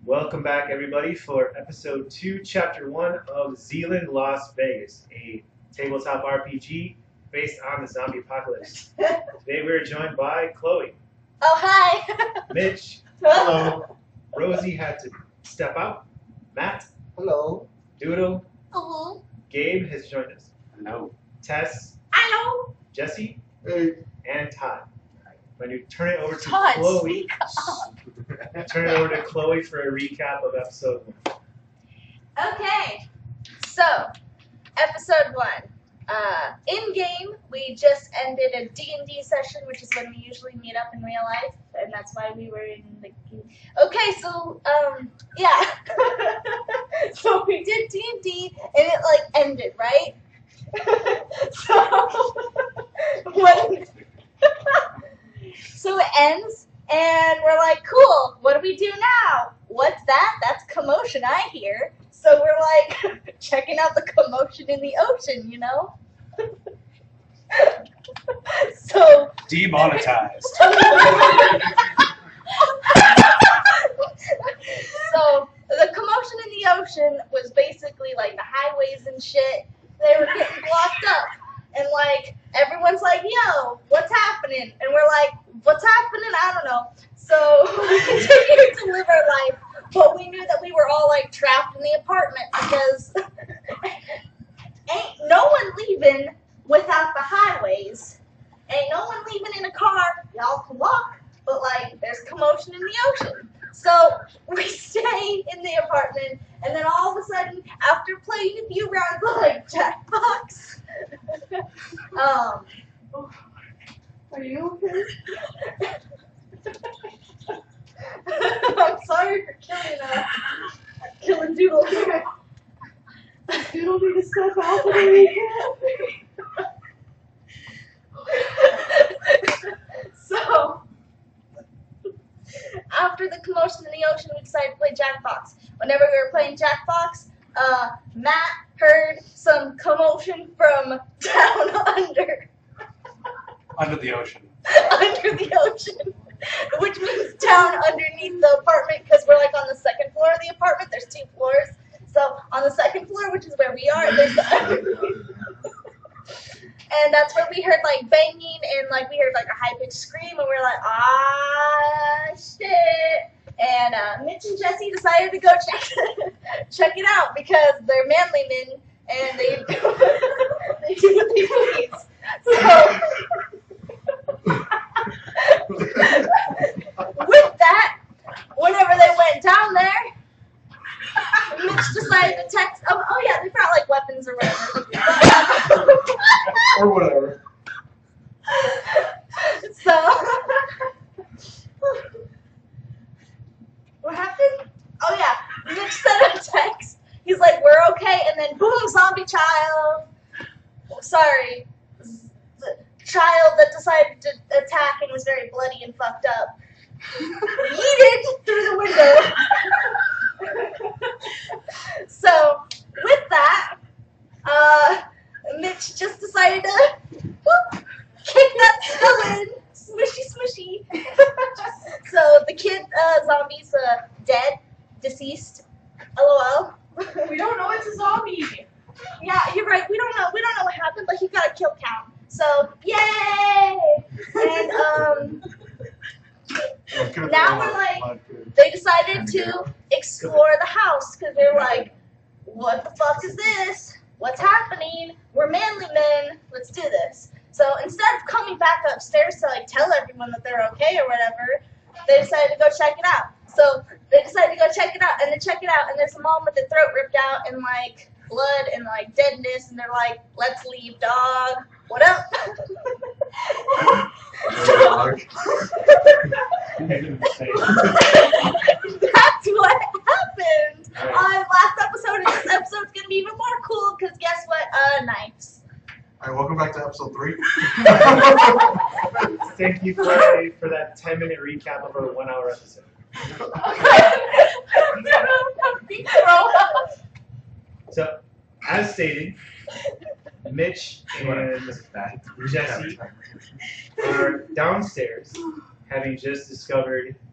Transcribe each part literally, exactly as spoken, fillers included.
Welcome back, everybody, for episode two, chapter one of Zealand Las Vegas, a tabletop R P G based on the zombie apocalypse. Today we're joined by Chloe. Oh, hi! Mitch. Hello. Rosie had to step out. Matt. Hello. Doodle. Hello. Gabe has joined us. Hello. Tess. Hello. Jesse. Hey. And Todd. I'm going to turn it over to Todd, Chloe. speak Turn it over to Chloe for a recap of episode one. Okay, so episode one. Uh, in game, we just ended a D and D session, which is when we usually meet up in real life, and that's why we were in the. Okay, so um, yeah. So we did D and D, and it like ended, right? So when. So it ends, and we're like, cool, what do we do now? What's that? That's commotion, I hear. So we're like, checking out the commotion in the ocean, you know? So. Demonetized. So the commotion in the ocean was basically like the highways and shit. They were getting blocked up. And like, everyone's like, yo, what's happening? And we're like, what's happening? I don't know. So we continued to live our life, but we knew that we were all like trapped in the apartment because ain't no one leaving without the highways. Ain't no one leaving in a car. Y'all can walk, but like, there's commotion in the ocean. So we stay in the apartment, and then all of a sudden, after playing a few rounds of like Jackbox, um, are you okay? I'm sorry for killing uh, killing Doodle. Doodle need to step out of the So. After the commotion in the ocean, we decided to play Jackbox. Whenever we were playing Jackbox, uh, Matt heard some commotion from down under. Under the ocean. Under the ocean. Which means down underneath the apartment, because we're like on the second floor of the apartment. There's two floors. So on the second floor, which is where we are, there's the underneath. And that's where we heard like banging and like we heard like a high pitched scream and we were like, ah shit. And uh, Mitch and Jesse decided to go check check it out because they're manly men and they they do what they please. So with that, whenever they went down there, Mitch decided to text. Oh, oh yeah, they brought like weapons or whatever. Or whatever. So, what happened? Oh yeah, Mitch sent a text. He's like, "We're okay," and then boom, zombie child. Sorry, the child that decided to attack and was very bloody and fucked up. Yeeted through the window. So, with that, uh, Mitch just decided to whoop, kick that skeleton, smushy, smushy. So the kid uh, zombie's uh, dead, deceased. LOL. We don't know it's a zombie. Yeah, you're right. We don't know. We don't know what happened, but he got a kill count. So yay! And um. Now we're like, they decided to explore the house because they're like, what the fuck is this? What's happening? We're manly men. Let's do this. So instead of coming back upstairs to like tell everyone that they're okay or whatever, they decided to go check it out. So they decided to go check it out and they check it out and there's a mom with the throat ripped out and like blood and like deadness and they're like, let's leave, dog. What up? So, that's what happened on last episode, and this episode's gonna be even more cool because guess what? Uh, knives. Alright, welcome back to episode three. Thank you, Chloe, for that ten minute recap of our one hour episode. So, as stated, Mitch and Jesse are downstairs having just discovered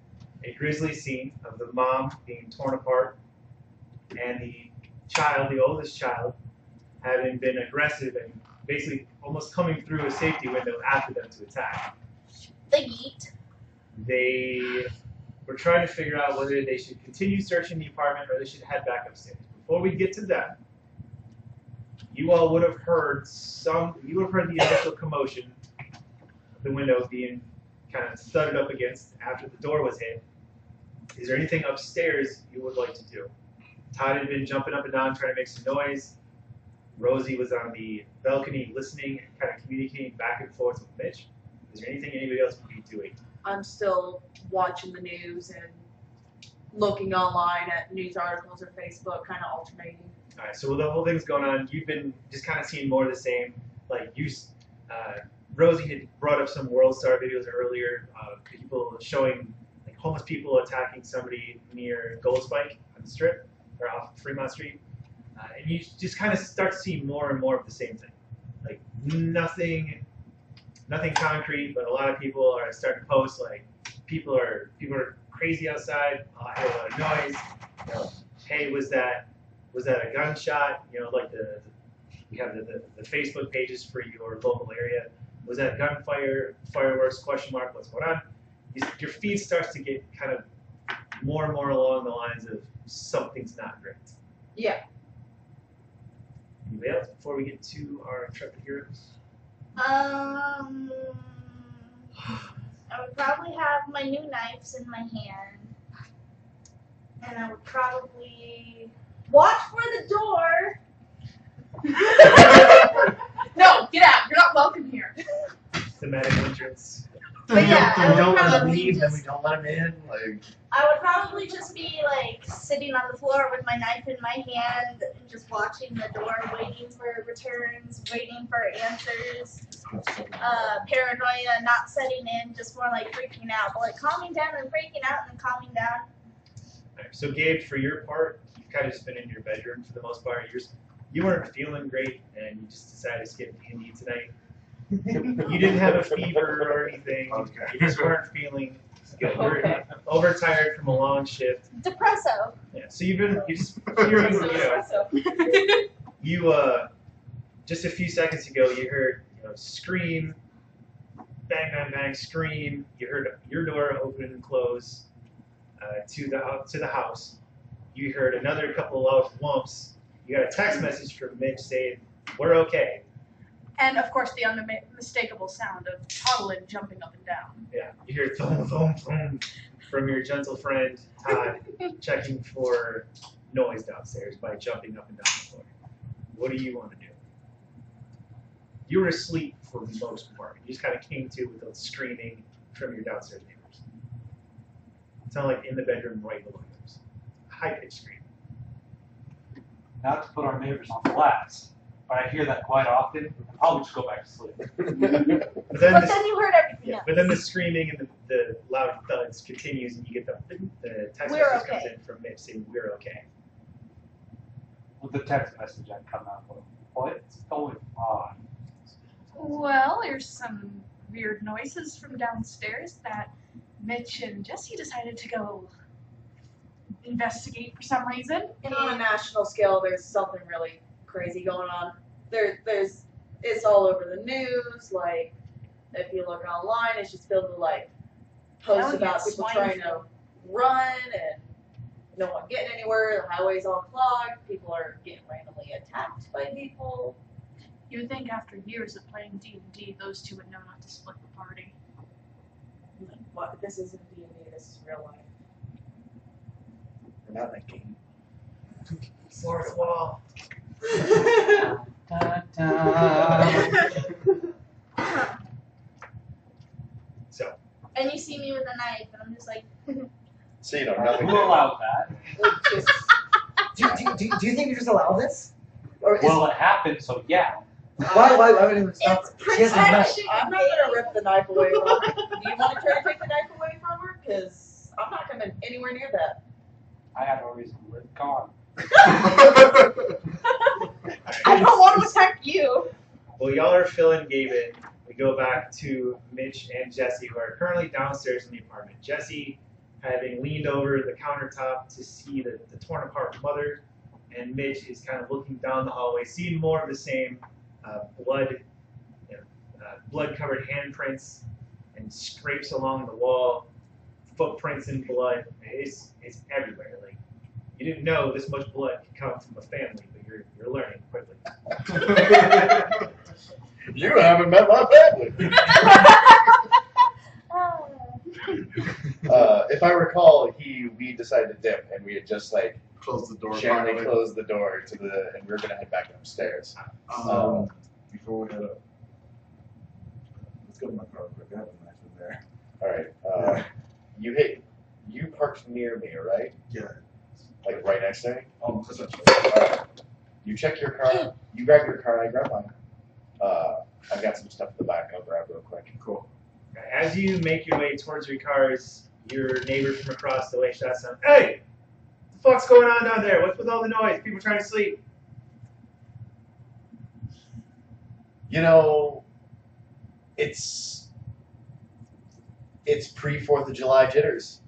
a grisly scene of the mom being torn apart and the child, the oldest child, having been aggressive and basically almost coming through a safety window after them to attack. The yeet. They were trying to figure out whether they should continue searching the apartment or they should head back upstairs. Before we get to that, you all would have heard some, you would have heard the initial commotion of the window being kind of thudded up against after the door was hit. Is there anything upstairs you would like to do? Todd had been jumping up and down trying to make some noise. Rosie was on the balcony listening and kind of communicating back and forth with Mitch. Is there anything anybody else would be doing? I'm still watching the news and looking online at news articles or Facebook, kind of alternating. All right, so the whole thing's going on. You've been just kind of seeing more of the same. Like you, uh, Rosie had brought up some World Star videos earlier of people showing like homeless people attacking somebody near Gold Spike on the Strip or off Fremont Street, uh, and you just kind of start to see more and more of the same thing. Like nothing, nothing concrete, but a lot of people are starting to post like people are people are crazy outside. Uh, I hear a lot of noise. You know, hey, was that was that a gunshot? You know, like the, the you have the, the, the Facebook pages for your local area. Was that gunfire, fireworks, question mark, what's going on? You, your feed starts to get kind of more and more along the lines of something's not great. Yeah. Anybody else before we get to our intrepid heroes? Um, I would probably have my new knives in my hand, and I would probably watch for the door. No, get out. You're not welcome here. Thematic entrance. But yeah, I we would don't let him probably leave, then we just- don't let him in. Like, I would probably just be like sitting on the floor with my knife in my hand and just watching the door, waiting for returns, waiting for answers. Uh, paranoia, not setting in, just more like freaking out, but like calming down and freaking out and then calming down. All right, so Gabe, for your part, you've kind of just been in your bedroom for the most part. You're, you weren't feeling great, and you just decided to skip D and D tonight. You didn't have a fever or anything. Okay. You just weren't feeling good. You were Okay. overtired from a long shift. Depresso. Yeah. So you've been you just hearing, you know, you uh just a few seconds ago you heard you know scream, bang bang bang scream. You heard your door open and close uh, to the to the house. You heard another couple of whumps. You got a text message from Mitch saying we're okay. And of course, the unmistakable sound of Toddlin jumping up and down. Yeah, you hear thump, thump, thump from your gentle friend Todd, checking for noise downstairs by jumping up and down the floor. What do you want to do? You were asleep for the most part. You just kind of came to with the screaming from your downstairs neighbors. It sounded like in the bedroom right below yours. High-pitched scream. Not to put our neighbors on blast, but I hear that quite often. I'll probably just go back to sleep. But then, But the, then you heard everything yeah, else. but then the screaming and the, the loud thuds continues, and you get the, the text We're message comes okay. in from Mitch saying we're okay. With the text message, I'd come out with, what's going on? Well, there's some weird noises from downstairs that Mitch and Jesse decided to go investigate for some reason. And on a national scale, there's something really crazy going on. There, there's, it's all over the news. Like, if you look online, it's just filled with like posts Oh, about yeah, people swine trying flu. to run and no one getting anywhere. The highway's all clogged. People are getting randomly attacked by people. You would think after years of playing D and D, those two would know not to split the party. What? This isn't D and D. This is real life. we're not that game. Fourth wall. Da, da. So, And you see me with a knife, and I'm just like, So you know, Who nothing. allowed that? It's just, Do, do, do, do you think you just allow this? Or is, Well, it happened, so yeah. why, why, why would anyone stop? it's She has a knife. protection. I'm not gonna rip the knife away from her. Do you want to try to take the knife away from her? Because I'm not coming anywhere near that. I had no reason to live. Gone. I don't want to attack you. well, y'all are filling Gabe in. We go back to Mitch and Jesse, who are currently downstairs in the apartment. Jesse, having leaned over the countertop to see the, the torn apart mother, and Mitch is kind of looking down the hallway, seeing more of the same uh, blood, you know, uh, blood-covered handprints and scrapes along the wall, footprints in blood. It's it's everywhere. Like you didn't know this much blood could come from a family, but you're you're learning quickly. You haven't met my family. uh, if I recall, he we decided to dip, and we had just like Close the door. gently finally. closed the door to the, and we were gonna head back upstairs. Um, Um, before we head up, let's go to my car quick. I have a nice one there. all right. Uh, you hit. You parked near me, right? Yeah. Like right next to me. Oh, essentially. All right. You check your car. You grab your car. I grab mine. Uh, I've got some stuff in the back. I'll grab real quick. Cool. As you make your way towards your cars, your neighbor from across the way shouts out, "Hey, what the fuck's going on down there? What's with all the noise? People trying to sleep." You know, it's it's pre Fourth of July jitters.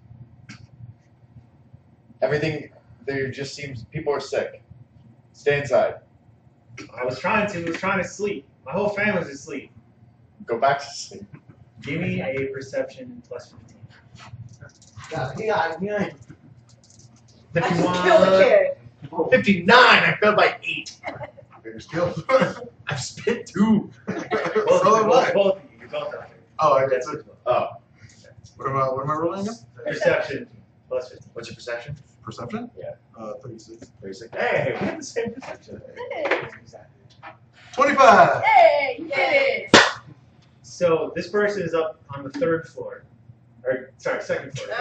Everything there just seems people are sick. Stay inside. I was trying to. I was trying to sleep. My whole family's asleep. Go back to sleep. Give me a perception plus fifteen. Yeah, yeah, yeah. I just killed a kid. fifty-nine. I failed by eight. Bigger skills. I've spit two. Both, So am both, I. both of you. You're both out there. Oh, I got That's it. it. Oh, What am I? What am I rolling again? Perception plus fifteen. what's your perception? Perception? Yeah. Uh, thirty-six. thirty-six. Hey, we have the same perception. Twenty-five. Hey, you did it. So this person is up on the third floor, or sorry, second floor.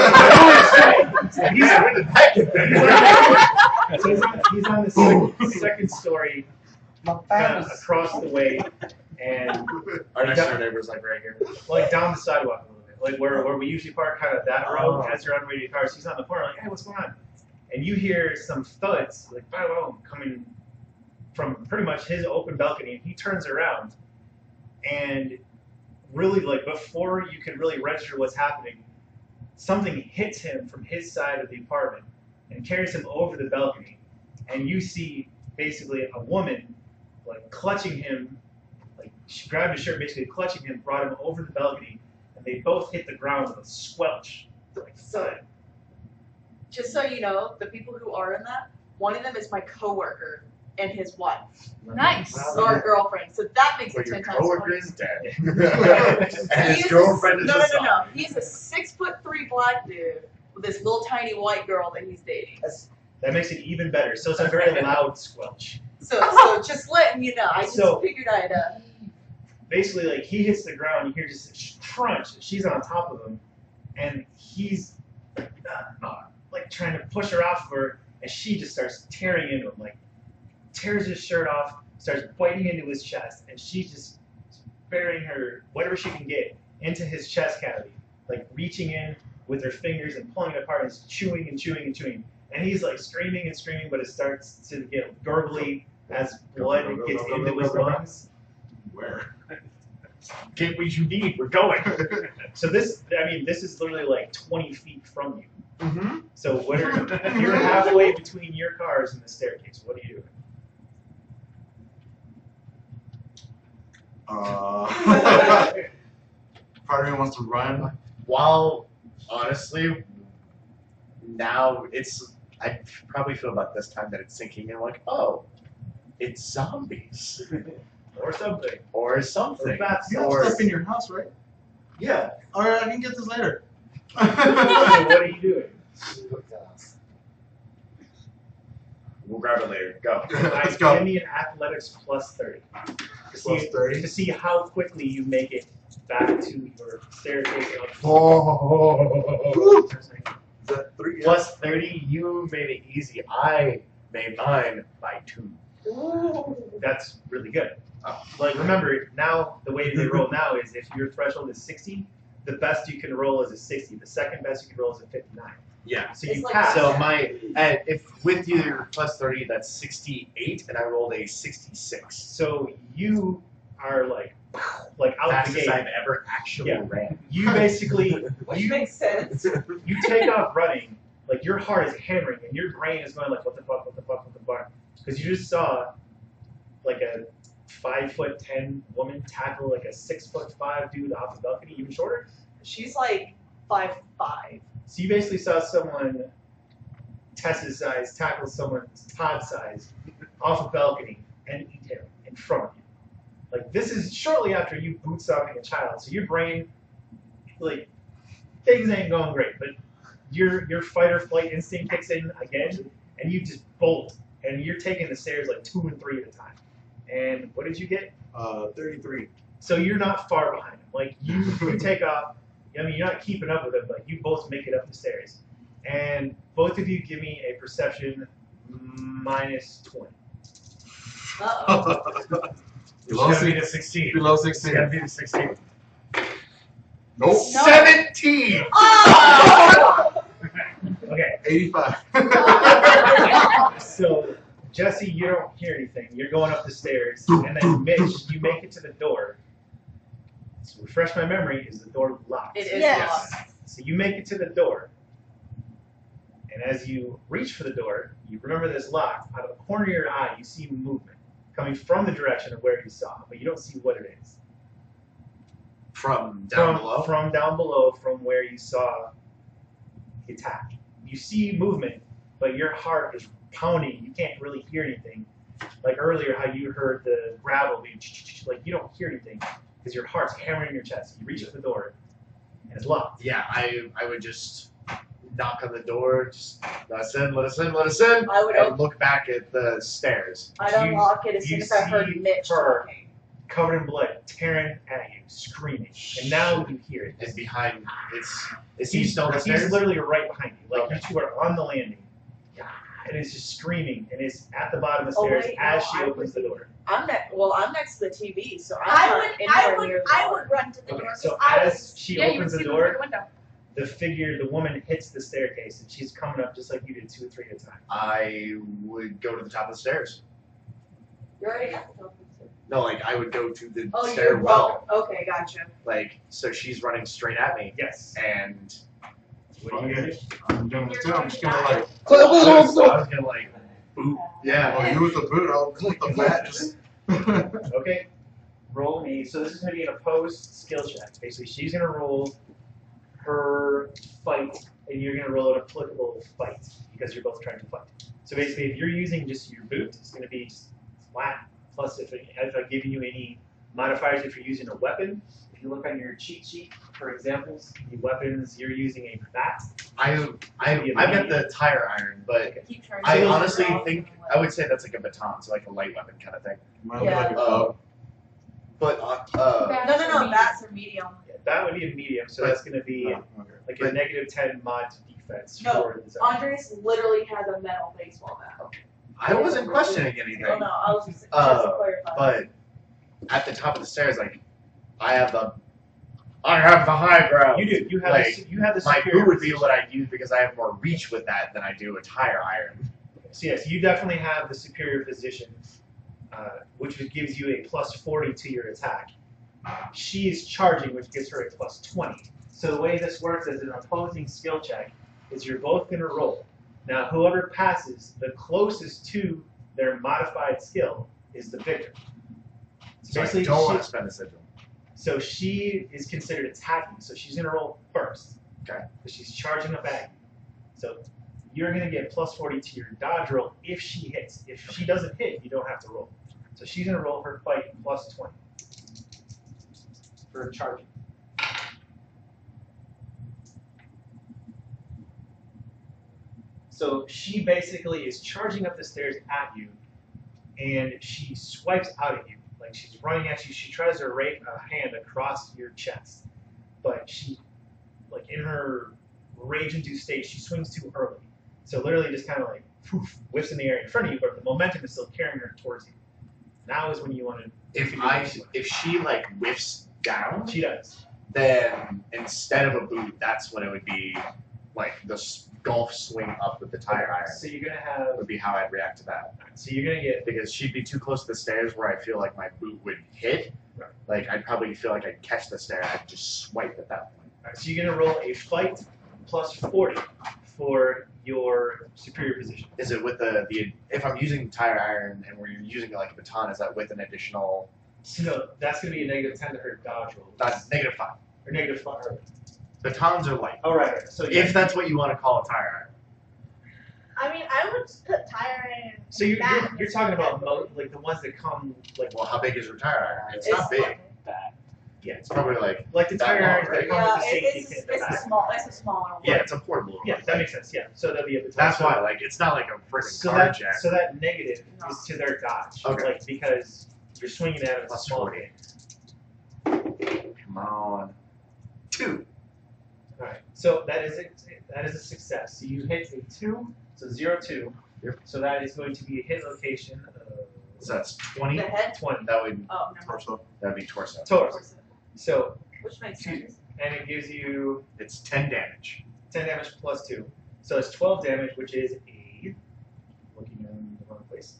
He's really hacking So he's on, he's on the second, second story, kind of across the way, and Our next door neighbor's like right here. like down the sidewalk a little bit, like where, where we usually park, kind of that road. As you're on the way to your cars, he's on the corner, like, "Hey, what's going on?" And you hear some thuds, like bow wow, coming from pretty much his open balcony. And he turns around, and really, like before you can really register what's happening, something hits him from his side of the apartment and carries him over the balcony. And you see basically a woman like clutching him, like she grabbed his shirt, basically clutching him, brought him over the balcony, and they both hit the ground with a squelch. Like thud. Just so you know, the people who are in that, one of them is my coworker and his wife, Nice. or girlfriend. So that makes But it your ten times coworker funny. is dead. He and his is girlfriend a, is no, a no, no, no. zombie. He's a six foot three black dude with this little tiny white girl that he's dating. That makes it even better. So it's a very loud squelch. So, so just letting you know, I just So- figured I'd uh. Basically, like he hits the ground, you hear just a crunch. She's on top of him, and he's uh, uh, like trying to push her off of her, and she just starts tearing into him, like tears his shirt off, starts biting into his chest, and she's just burying her whatever she can get into his chest cavity, like reaching in with her fingers and pulling it apart, and just chewing and chewing and chewing. And he's like screaming and screaming, but it starts to get gurgly as blood gets into his lungs. Where? Get what you need. We're going. So this, I mean, this is literally like twenty feet from you. Mm-hmm. So what are, if you're halfway between your cars and the staircase, what are you doing? Uh, part of me wants to run. While honestly, now it's I probably feel about this time that it's sinking in. Like, oh, it's zombies Or something. or something. Or bats. You have Or stuff in your house, right? yeah. All right, I can get this later. So what are you doing? We'll grab it later. Go. Let's Give go. me an athletics plus thirty. To Plus see, thirty. to see how quickly you make it back to your staircase. Oh. Is that three? Plus thirty. You made it easy. I made mine by two. That's really good. Like remember, now the way they roll now is if your threshold is sixty, the best you can roll is a sixty. The second best you can roll is a fifty-nine. Yeah. So It's you like- pass. So my and if with your plus thirty, that's sixty-eight, and I rolled a sixty-six. So you are like like out the Fastest gate. I've ever actually Yeah. ran. You basically Which you makes sense. you take off running, like your heart is hammering and your brain is going like, what the fuck, what the fuck, what the fuck, because you just saw like a five foot ten woman tackle like a six foot five dude off the balcony, even shorter. She's like five five. So you basically saw someone Tessa's size tackle someone Todd's size off a balcony and eat him in front of you. Like this is shortly after you boot stomping a child, so your brain, like, things ain't going great, but your your fight or flight instinct kicks in again, and you just bolt, and you're taking the stairs like two and three at a time. And what did you get? Uh, thirty-three. So you're not far behind him. Like you, you take off. I mean, you're not keeping up with him, but you both make it up the stairs. And both of you give me a perception minus twenty. Uh oh. Below Below be to six, sixteen. below It's sixteen. gotta be to sixteen. Nope. Seventeen. Oh! Okay, Eighty-five. so Jesse, you don't hear anything. You're going up the stairs, and then Mitch, you make it to the door. So refresh my memory, is the door locked? It is Yes. locked. So you make it to the door, and as you reach for the door, you remember this locked. Out of the corner of your eye, you see movement coming from the direction of where you saw, but you don't see what it is. From down from, below. From down below, from where you saw the attack. You see movement, but your heart is pounding. You can't really hear anything. Like earlier, how you heard the gravel being like you don't hear anything because your heart's hammering in your chest. You reach for the door, and it's locked. Yeah, I I would just knock on the door, just let us in, let us in, let us in, I would and op- look back at the stairs. I'd You- unlock it as soon you as I heard see Mitch her. talking. Covered in blood, tearing at you, screaming, and now you hear it. And behind, it's is he He's, still on the he's stairs? literally right behind you. Like Okay. you two are on the landing, and it's just screaming, and it's at the bottom of the Oh, stairs wait, as no, she I opens the door. I'm next. Well, I'm next to the T V, so I'm I not would, anywhere I would, near the I door. would run to the Okay, door. so I as she yeah, you opens can the see them through door, the window. the figure, the woman hits the staircase, and she's coming up just like you did, two or three at a time. I would go to the top of the stairs. You're already at the top of the stairs. No, like I would go to the Oh, you're stairwell. well. Okay, gotcha. Like so, she's running straight at me, Yes. and What do you do? I'm doing it too. I'm just gonna like. I was, I was gonna like boot. Yeah. Oh, you with the boot? I'll with the bat. Just. Okay. Roll me. So this is going to be an opposed skill check. Basically, she's going to roll her fight, and you're going to roll an applicable fight because you're both trying to fight. So basically, if you're using just your boot, it's going to be flat. Plus, if, it, if I've given you any modifiers, if you're using a weapon, if you look on your cheat sheet for examples, the weapons you're using a bat. I I I've got the tire iron, but Keep trying I to honestly figure out think something I would say that's like a baton, so like a light weapon kind of thing. Mine Yeah. like a Uh, club. But uh, uh like- No, no, no. Bats are medium. Yeah, that would be a medium, so that's going to be Oh, okay. like a But- negative ten mod defense No, for the zone. Andres literally has a metal baseball bat. I wasn't questioning anything. Oh no, I was just, just Uh, to clarify. But at the top of the stairs, like I have the I have the high ground. You do. You have Like, the, you have the My superior boot would be position. what I'd use because I have more reach with that than I do a tire iron. So yes, you definitely have the superior position, uh, which gives you a plus forty to your attack. She is charging, which gives her a plus twenty. So the way this works as an opposing skill check is you're both going to roll. Now, whoever passes the closest to their modified skill is the victor. So I basically, don't want she- to spend a sigil. So she is considered attacking, so she's going to roll first. Okay. Because she's charging up at you. So you're going to get plus forty to your dodge roll if she hits. If she doesn't hit, you don't have to roll. So she's going to roll her fight plus twenty for charging. So she basically is charging up the stairs at you, and she swipes out at you. Like she's running at you. She tries to rake a hand across your chest, but she, like in her rage-induced state, she swings too early. So literally just kind of like poof, whiffs in the air in front of you, but the momentum is still carrying her towards you. Now is when you want to. If I if she like whiffs down, She does. then instead of a boot, that's when it would be like the s- golf swing up with the tire iron. So you're gonna have. Would be how I'd react to that. So you're gonna get. Because she'd be too close to the stairs where I feel like my boot would hit, Right. Like I'd probably feel like I'd catch the snare and I'd just swipe at that point. All right, so you're gonna roll a fight plus forty for your superior position. Is it with the the if I'm using tire iron and we're using it like a baton, is that with an additional So no, that's gonna be a negative ten to her dodge roll. not negative five? Or negative five. Or, Batons are light. oh right. right. So yeah. If that's what you want to call a tire iron. I mean, I would just put tire in. So you're, that you're, you're talking about mo- like the ones that come like Well, how big is your tire iron? It's, It's not big. That. yeah, It's probably like like the that tire long, irons right? that come Yeah, with the it, safety it's, kit. it's a small, it's a smaller one. yeah, it's a portable one. Yeah, that makes sense. Yeah, so that'd be a baton. That's So- why, like, it's not like a freaking So car that jack. so that negative is to their dodge. Okay. Like because you're swinging at it with a Plus small forty. hand. Come on, two. All right. So that is a that is a success. So you hit a two, so zero two. Yep. So that is going to be a hit location of So that's twenty. The head? twenty. That would Oh, never mind. Torso. that would be torso. Total. So Which makes sense. and it gives you It's ten damage. ten damage plus two. So it's twelve damage, which is a looking in the wrong place.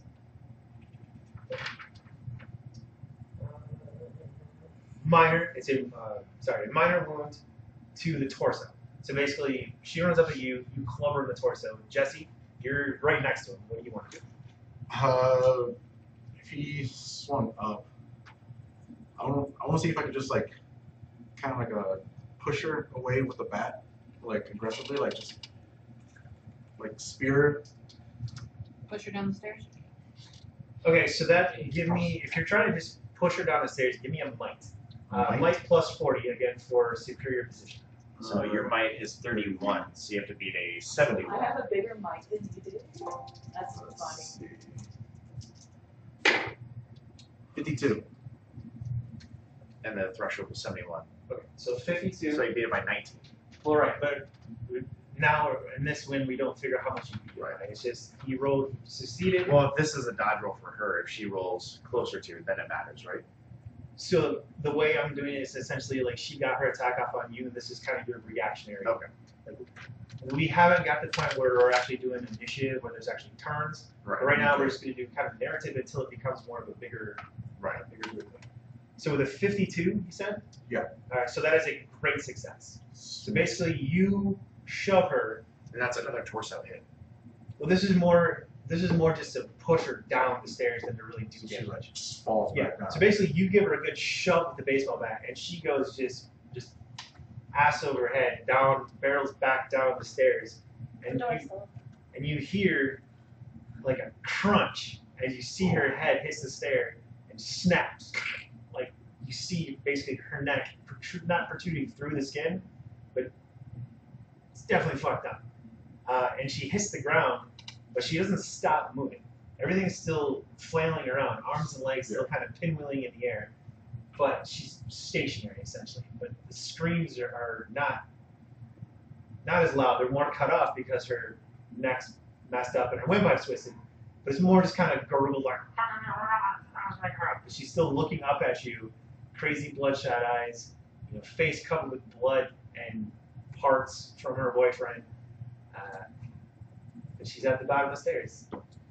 Uh, minor. It's a uh, sorry, a minor wound to the torso. So basically, she runs up at you. You club her in the torso. Jesse, you're right next to him. What do you want to do? Uh, if he swung up, I want I want to see if I could just like, kind of like a push her away with the bat, like aggressively, like just like spear her. Push her down the stairs. Okay, so that give me if you're trying to just push her down the stairs, give me a might. Uh, Might? might plus forty again for superior position. So your might is thirty-one, so you have to beat a I seventy-one. have a bigger mic than you do. That's funny. Let's see. Fifty-two. And the threshold was seventy-one. Okay, so fifty-two. So you beat it by nineteen. Well, right, but we- now in this win, we don't figure how much you beat, right? It's just he rolled, he succeeded. Well, if this is a dodge roll for her, if she rolls closer to, then it matters, right? So the way I'm doing it is essentially like she got her attack off on you, and this is kind of your reactionary. Okay. Like, we haven't got to the point where we're actually doing initiative, where there's actually turns. Right. But right now, we're just going to do kind of narrative until it becomes more of a bigger, Right. bigger group. So with a fifty-two, you said? Yeah. All right. So that is a great success. So basically, you shove her. And that's another torso hit. Well, this is more. This is more just to push her down the stairs than to really do She damage. like just falls Yeah. back down. So basically, you give her a good shove with the baseball bat, and she goes just just ass over head down, barrels back down the stairs, and you, and you hear like a crunch as you see her head hits the stair and snaps. Like you see basically her neck protrude, not protruding through the skin, but it's definitely fucked up. Uh, and she hits the ground, but she doesn't stop moving. Everything's still flailing around, arms and legs still kind of pinwheeling in the air, but she's stationary essentially. But the screams are, are not not as loud. They're more cut off because her neck's messed up and her windpipe's twisted. But it's more just kind of gurgled like. But she's still looking up at you, crazy bloodshot eyes, you know, face covered with blood and parts from her boyfriend. Uh, but she's at the bottom of the stairs.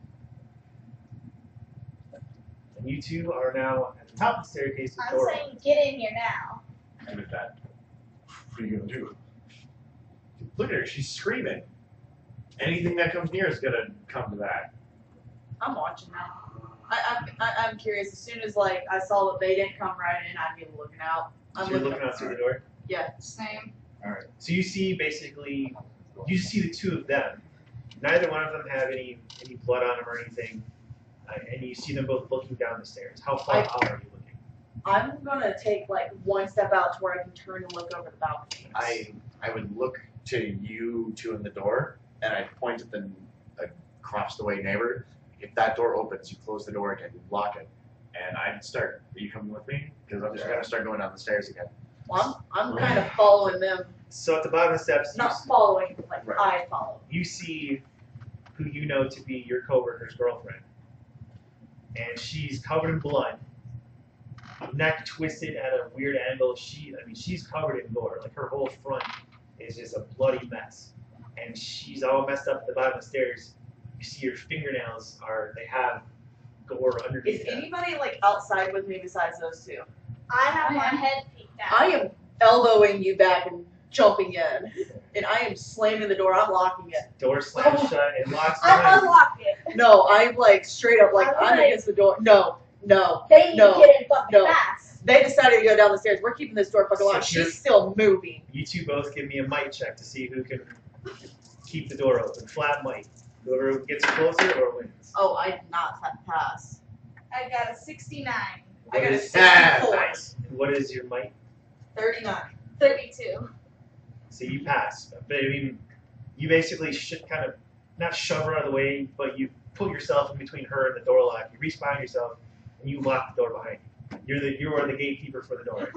And you two are now at the top of the staircase with I'm Dora. saying get in here now. I did that. What are you gonna do? Look at her, she's screaming. Anything that comes near is gonna come to that. I'm watching that. I, I'm, I, I'm curious. As soon as like I saw that they didn't come right in, I'd be looking out. I'm So you're looking, looking out through the door. Yeah. Same. All right. So you see basically, you see the two of them. Neither one of them have any any blood on them or anything, uh, and you see them both looking down the stairs. How far I- out are you looking? I'm gonna take like one step out to where I can turn and look over the balcony. I I would look to you two in the door, and I'd point at the across the way neighbor. If that door opens, you close the door again, you lock it, and I'd start. Are you coming with me? Because I'm just Yeah. gonna start going down the stairs again. Well, I'm, I'm kind of following them. So at the bottom of the steps, you, Not s- following, like Right. I follow. you see who you know to be your coworker's girlfriend, and she's covered in blood, neck twisted at a weird angle. She, I mean, she's covered in gore. Like her whole front is just a bloody mess, and she's all messed up at the bottom of the stairs. You see her fingernails are they have gore underneath Is them. anybody like outside with me besides those two? I have I my am. head peeked out. I am elbowing you back and jumping in, and I am slamming the door. I'm locking it. Door slams shut and locks I behind. unlocked it. No, I'm like straight up like I was I'm like- against the door. No, no. They need No, to get in fucking no. fast. They decided to go down the stairs. We're keeping this door fucking locked. So you're- She's still moving. You two both give me a might check to see who can keep the door open. Flat might. Whoever gets closer or wins. Oh, I did not pa- pass. I got a sixty-nine. I What got a is- sixty-four. Nice. And what is your might? thirty-nine. thirty-two. So you pass. But I mean, you basically should kind of not shove her out of the way, but you put yourself in between her and the door lock. You reach behind yourself and you lock the door behind you. You're the you are the gatekeeper for the door.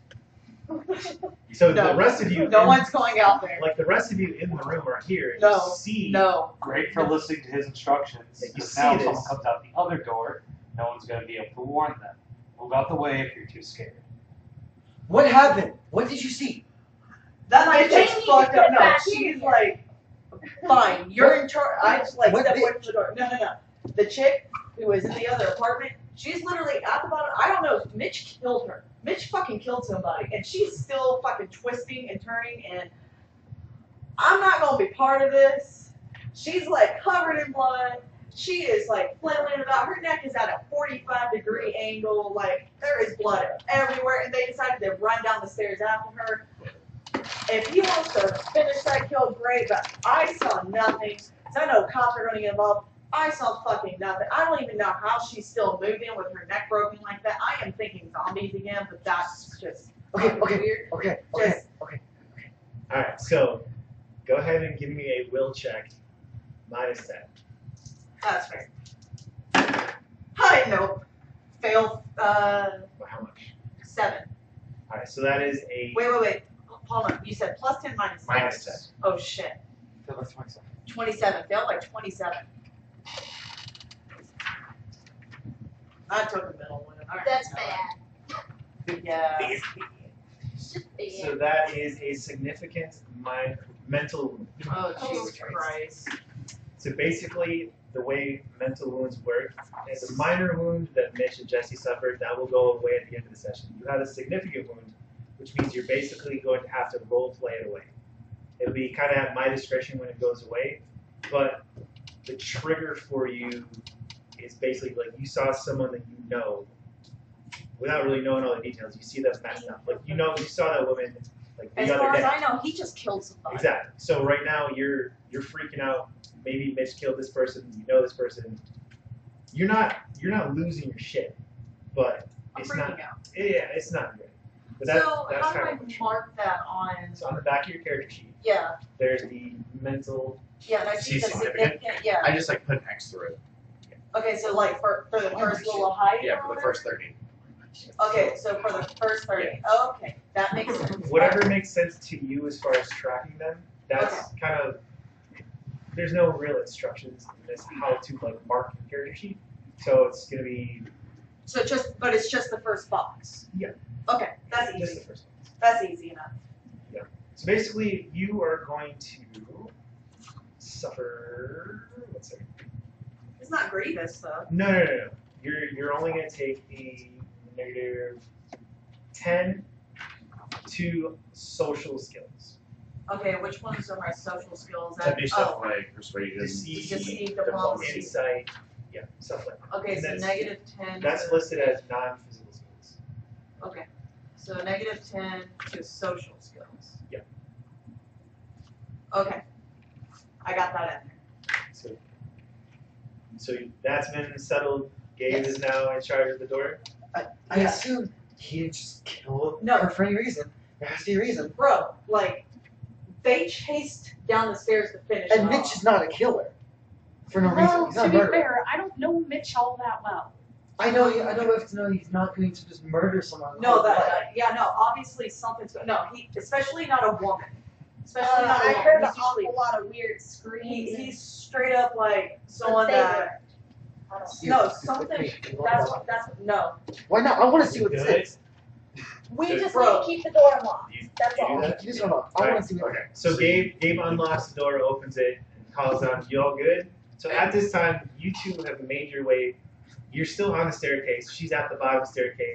So No. the rest of you, No in- one's going out there. like the rest of you in the room are here. And No. You see. No. Great for listening to his instructions. Yeah, you Because see now if this. someone comes out the other door, no one's going to be able to warn them. Move out the way if you're too scared. What happened? What did you see? That My bitch is thing fucked needs to up. put No, back she's in. like, fine, you're in charge. I just like What step away bitch? from the door. No, no, no. The chick who was in the other apartment, she's literally at the bottom. I don't know. Mitch killed her. Mitch fucking killed somebody, and she's still fucking twisting and turning. And I'm not gonna be part of this. She's like covered in blood. She is like flailing about. Her neck is at a forty-five degree angle. Like there is blood everywhere, and they decided to run down the stairs after her. If he wants to finish that kill, great, but I saw nothing. So I know cops are going to get involved. I saw fucking nothing. I don't even know how she's still moving with her neck broken like that. I am thinking zombies again, but that's just Okay, fucking okay, weird. okay, okay, Just- okay. All right. So go ahead and give me a will check. Minus ten. That's fair. Hi, nope. Fail, uh, Well, how much? seven. All right. So that is a. Wait, wait, wait. Hold on. You said plus ten minus ten. Minus ten. Oh, shit. Feel like twenty-seven. twenty-seven. Failed by twenty-seven. I took the middle one. All right. That's bad. Yeah. So that is a significant mind mental wound. Oh, Oh, Jesus Christ. So basically, the way mental wounds work is a minor wound that Mitch and Jesse suffered that will go away at the end of the session. You had a significant wound, which means you're basically going to have to role play it away. It'll be kind of at my discretion when it goes away, but the trigger for you is basically like you saw someone that you know, without really knowing all the details. You see them messed up. Like you know, you saw that woman like the As other far day. as I know, he just killed somebody. Exactly. So right now you're you're freaking out. Maybe Mitch killed this person. You know this person. You're not you're not losing your shit, but I'm it's freaking not. out. Yeah, it's not good. But that's So that's how do kind I of what you- mark that on? So on the back of your character sheet, Yeah, there's the mental. yeah, and I see the See significant? significant. Yeah. I just like put an X through it. Okay, so like for for the Why first would you? little height. Yeah, for the first thirty. Okay, so for the first thirty. Okay, that makes sense. Whatever makes sense to you as far as tracking them. That's kind of. There's no real instructions in this how to like mark your character sheet, so it's gonna be So just, but it's just the first box. Yeah. Okay, that's just easy. the first one. That's easy enough. So basically, you are going to suffer. What's it? It's not grievous though. No, no, no, no. You're you're only going to take a negative ten to social skills. Okay, which ones are my social skills? That'd be That- stuff oh, like persuasion, Deceit, deceit, diplomacy. diplomacy. Insight, yeah, stuff like that. okay, And so that's- negative ten. That's to- listed as non-physical skills. Okay, so negative ten to social skills. Yeah. Okay, I got that in there. So, so that's been settled. Gabe Yes. is now in charge of the door. I, I Yeah. assume he didn't just kill No. her for any reason. There has to be a reason. Bro, like, they chased down the stairs to finish And it Mitch off. is not a killer. For no reason. Well, He's to not a be murderer. fair, I don't know Mitch all that well. I know he, I know if to know he's not going to just murder someone. No, cold that, blood. that yeah, no, obviously something's going no, he especially not a woman. Especially Uh, not a I woman. heard an He's usually- awful lot of weird he, screams. and- he's straight up like someone they that were- I don't See no, what- something wait, that's that's no. Why not? I want to see what this Good. is. We So- just Bro. need to keep the door unlocked. You- That's you all. do that? You just don't know. I want to see what. Okay. So Gabe, Gabe unlocks the door, opens it, and calls out, "You all good?" So at this time, you two have made your way. You're still on the staircase. She's at the bottom of the staircase.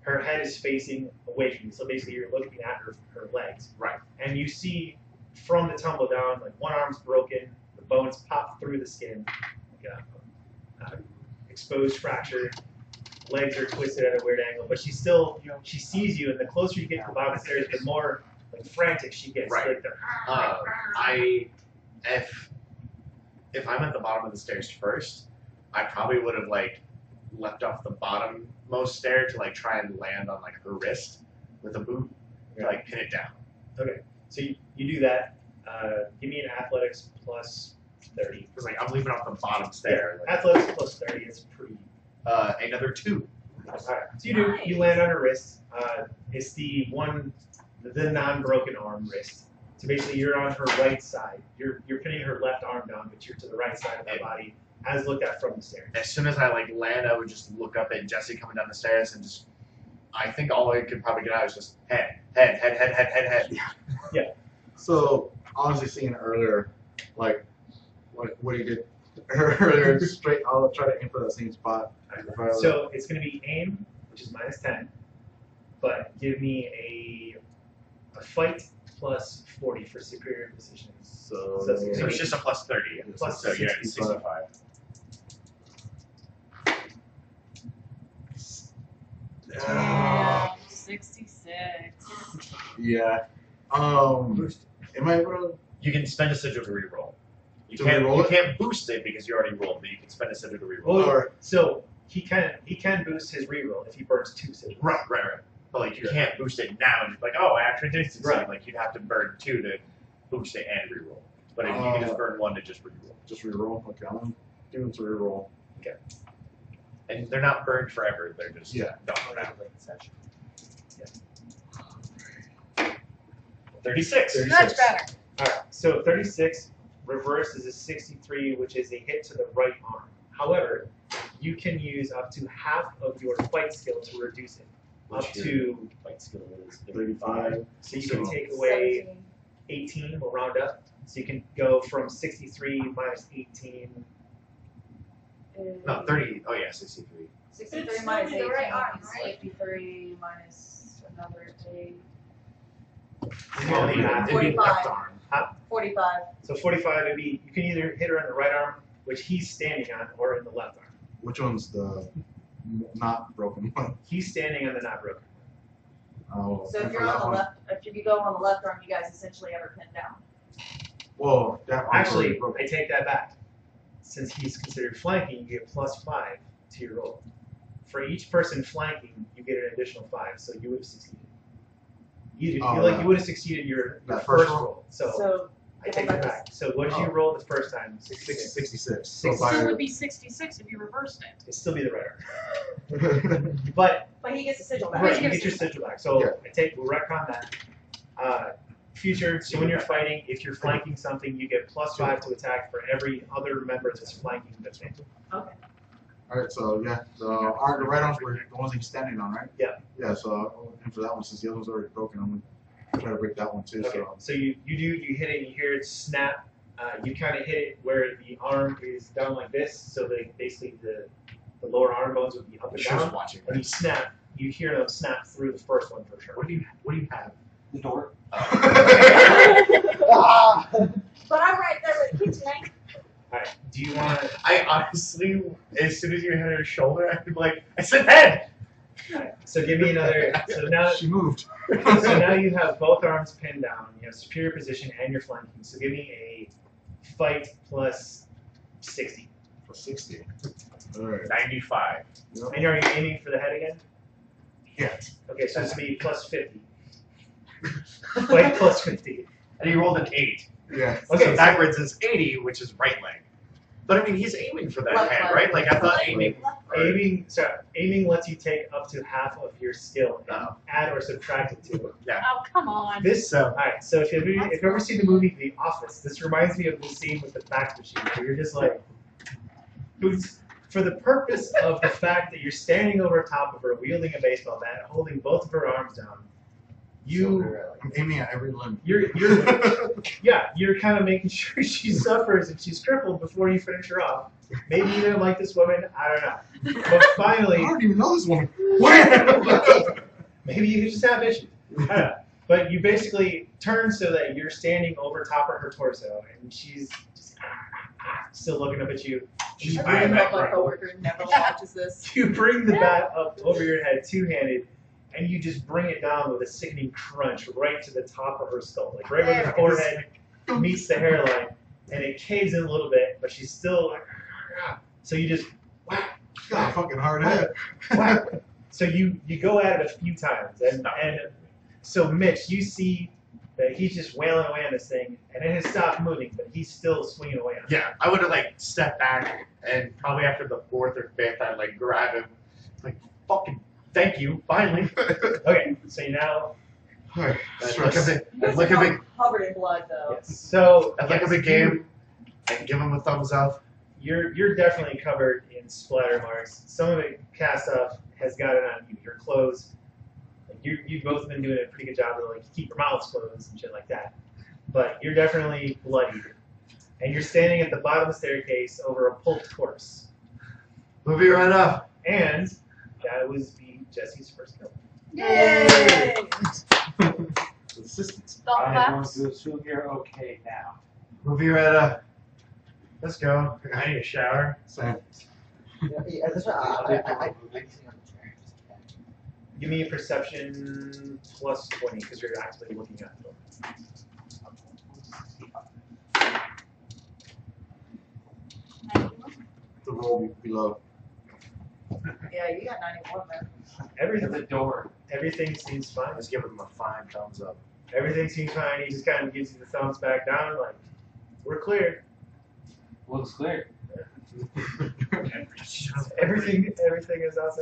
her head is facing away from you. So basically, you're looking at her her legs. Right. And you see from the tumble down, like one arm's broken, the bones pop through the skin, like a, uh, exposed fracture. Legs are twisted at a weird angle, but she still, you know, she sees you, and the closer you get to the bottom of the stairs, the more like frantic she gets. Right. Like the, Uh, I, if if I'm at the bottom of the stairs first, I probably would have like left off the bottommost stair to like try and land on like her wrist with a boot to like pin it down. Okay, so you, you do that. Uh, give me an athletics plus thirty. Because like I'm leaving off the bottom stair. Like, Athletics plus thirty is pretty. uh, another two. Alright, so you do. You land on her wrist. Uh, it's the one, the non-broken arm wrist. So basically, you're on her right side. You're you're pinning her left arm down, but you're to the right side of her body, as looked at from the stairs. As soon as I like land, I would just look up at Jesse coming down the stairs and just. I think all I could probably get out is just head, head, head, head, head, head, head. Yeah. So honestly, seeing it earlier, like like what he did earlier, straight. I'll try to aim for that same spot. If I- So it's going to be aim, which is minus ten, but give me a a fight plus forty for superior position. So, So it's So it's just a plus thirty. Plus so you're at sixty-five. sixty-five. Ah, sixty-six. yeah. Um. Am I able to? You can spend a sigil to reroll. You To can't. reroll You it? can't boost it because you already rolled, but you can spend a sigil to reroll. Well, Or- so he can he can boost his reroll if he burns two sigils. Right, right, right. But like you can't boost it now and just like, oh, I actually did succeed. Right. Like you'd have to burn two to boost it and reroll. But if you Uh, can just burn one to just reroll. Just reroll. Okay, I'm doing to reroll. And they're not burned forever, they're just Yeah. done now. Thirty-six. Much better. All right. So thirty-six reverse is a sixty-three, which is a hit to the right arm. However, you can use up to half of your fight skill to reduce it, up Which your to fight skill is Thirty-five. so you can So- take away seventeen. eighteen. We'll round up, so you can go from sixty-three minus eighteen. No, thirty. Oh yeah, sixty-three. sixty-three It's minus still the eighteen right arm, is right? fifty-three minus another eight. Well, it'd be, yeah, it'd be left forty-five. arm. forty-five. So forty-five would be you can either hit her on the right arm, which he's standing on, or in the left arm. Which one's the not broken one? He's standing on the not broken. Oh, So if and you're for on that the one- left, if you go on the left arm, you guys essentially have her pinned down. Well, that arm's already Actually, broken. I take that back. Since he's considered flanking, you get plus five to your roll. For each person flanking, you get an additional five, so you would have succeeded. You feel Oh, like yeah. you would have succeeded your, your That first first roll. roll? So, So I take that back. So what did you Oh. roll the first time? Six- Sixty-six. sixty-six. Six- So It still by- would be sixty-six if you reversed it. It'd still be the right arm. But but he gets a sigil back. right, you get your sigil back. So Yeah. I take we'll retcon that. Uh, future, so when you're fighting, if you're flanking something, you get plus five to attack for every other member that's flanking that's flanking. Okay. Alright, so yeah, the arm, the right arms were the ones he's standing on, right? Yeah. Yeah, so and for that one, since the other one's already broken, I'm gonna try to break that one too. Okay, So so you, you do, you hit it, you hear it snap. Uh, you kind of hit it where the arm is down like this, so they, basically the, the lower arm bones would be up and She was down. watching. And you snap, you hear them snap through the first one for sure. What do you What do you have? The door. Ah! But I'm right there with the kitchen. I Alright, do you want to, I honestly, as soon as you hit her shoulder, I'd be like, I said head. so give me another, so now, She moved. so now you have both arms pinned down, you have superior position and you're flanking. So give me a fight plus sixty. For sixty. Alright. Ninety-five. And are you aiming for the head again? Yeah. Okay, so this would be plus fifty. Fight plus fifty. And he rolled an eight. Yeah. Okay, So so- backwards is eighty, which is right leg. But I mean, he's aiming for that Left head, leg. right? Like I thought aiming. Aiming, so aiming lets you take up to half of your skill and Oh. add or subtract it to it. Oh, come on. This, So- alright, so if you've, if you've ever seen the movie The Office, this reminds me of the scene with the fax machine where you're just like, who's, for the purpose of the fact that you're standing over top of her, wielding a baseball bat, holding both of her arms down, You, I'm aiming at every limb. you're, you're, yeah, you're kind of making sure she suffers and she's crippled before you finish her off. Maybe you didn't like this woman. I don't know. But I finally, don't even know this woman. Where? maybe you just have issues. I don't know. But you basically turn so that you're standing over top of her torso, and she's just still looking up at you. I I really am hope my coworker never watches this. You bring the bat up over your head two-handed, and you just bring it down with a sickening crunch right to the top of her skull, like right where the forehead meets the hairline, and it caves in a little bit, but she's still like, so you just whack, She's got a fucking hard head. whack. So you you go at it a few times, and and so Mitch, you see that he's just wailing away on this thing, and it has stopped moving, but he's still swinging away on it. Yeah, I would have like stepped back, and probably after the fourth or fifth, I'd like grab him, like fucking thank you, finally. Okay, so you now Alright, I'd stress. look a bit, You I'd look a guys bit, are covered in blood, though. yes. So I'd look yes, a bit game, and give him a thumbs up. You're you're definitely covered in splatter marks. Some of it cast off has gotten on you. Your clothes. Like you you've both been doing a pretty good job to like keep your mouths closed and shit like that. But you're definitely bloodied, and you're standing at the bottom of the staircase over a pulped corpse. Movie right up. And that was be Jesse's first kill. Yay! Assistance. Thought I am going laps. to assume you're okay now. Movie right up. Let's go. I need a shower. Same. Yeah, yeah, that's what I, I, I, I, I, Give me a perception plus twenty because you're actually looking at them. The roll below. Yeah, you got ninety-one, man. At Everything the door. everything seems fine. Let's give him a fine thumbs up. Everything seems fine. He just kind of gives you the thumbs back down, like we're clear. Looks clear. Everything, everything is awesome.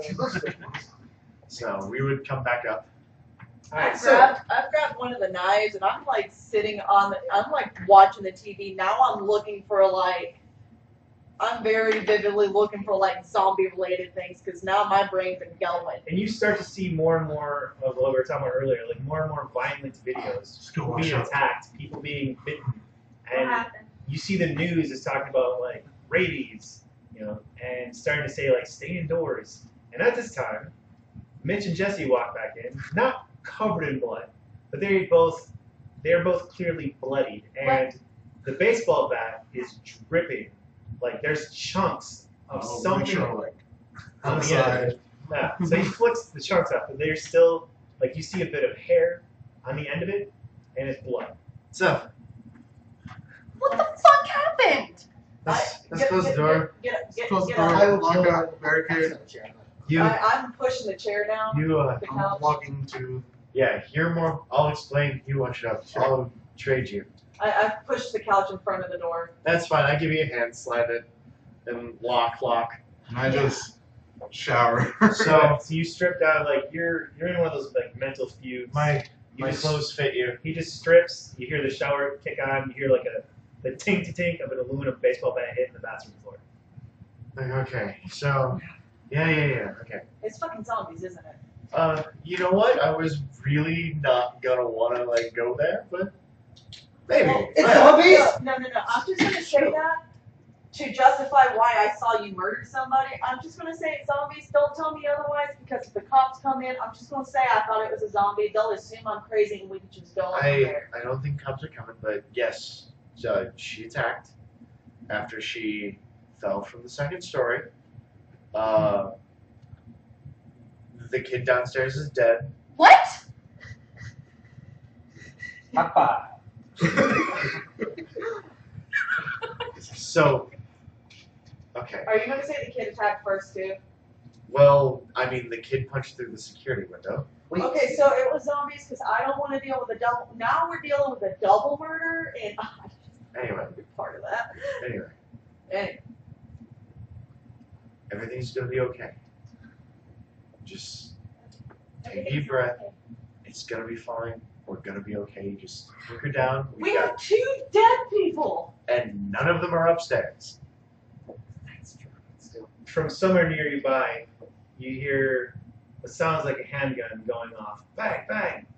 So we would come back up. All right, I've so grabbed, I've grabbed one of the knives and I'm like sitting on the, I'm like watching the T V. Now I'm looking for like, I'm very vividly looking for like zombie related things because now my brain's been going. and you start to see more and more of what we were talking about earlier, like more and more violent videos, Just go people wash being up. attacked, people being bitten, What and happened? you see the news is talking about like rabies, you know, and starting to say like stay indoors. And at this time, Mitch and Jesse walk back in, not covered in blood, but they both they're both clearly bloodied, and the baseball bat is dripping. Like there's chunks of Oh, make something sure, like, on the end of outside. it. Yeah. So he flicks the chunks off, but they're still like you see a bit of hair on the end of it, and it's blood. So What the fuck happened? let's, I- let's get- close the get- door. Get, get, get, Close the get door. up. I will Lock kill out, barricade. You I, I'm pushing the chair down. you uh The I'm couch. walking to. yeah, hear more. I'll explain. You watch it up. I'll trade you. I, I pushed the couch in front of the door. That's fine. I give you a hand, slide it, and lock, lock. And I just shower. So So you strip down, like you're you're in one of those like mental fugues. my You my just- clothes fit you. He just strips. You hear the shower kick on. You hear like a the tink to tink of an aluminum baseball bat hitting the bathroom floor. Like, okay, so yeah, yeah, yeah. Okay. It's fucking zombies, isn't it? Uh, you know what? I was really not gonna wanna like go there, but maybe. It's Yeah. zombies? No, no, no. I'm just gonna say that to justify why I saw you murder somebody. I'm just gonna say it's zombies. Don't tell me otherwise because if the cops come in, I'm just gonna say I thought it was a zombie. They'll assume I'm crazy and we can just go over I there. I don't think cops are coming, but yes, uh, she attacked after she fell from the second story. Uh, the kid downstairs is dead. What? High five. So, okay. Are you gonna say the kid attacked first too? Well, I mean, the kid punched through the security window. Wait, Okay, so it was zombies because I don't want to deal with a double. Now we're dealing with a double murder, and I just Anyway, want to be part of that. anyway, Anyway, everything's gonna be okay. Just take a deep everything's breath. okay. It's gonna be fine. We're gonna be okay. Just look her down. We, We got, have two dead people. and none of them are upstairs. That's true. Still. From somewhere near you by, you hear what sounds like a handgun going off. Bang, bang.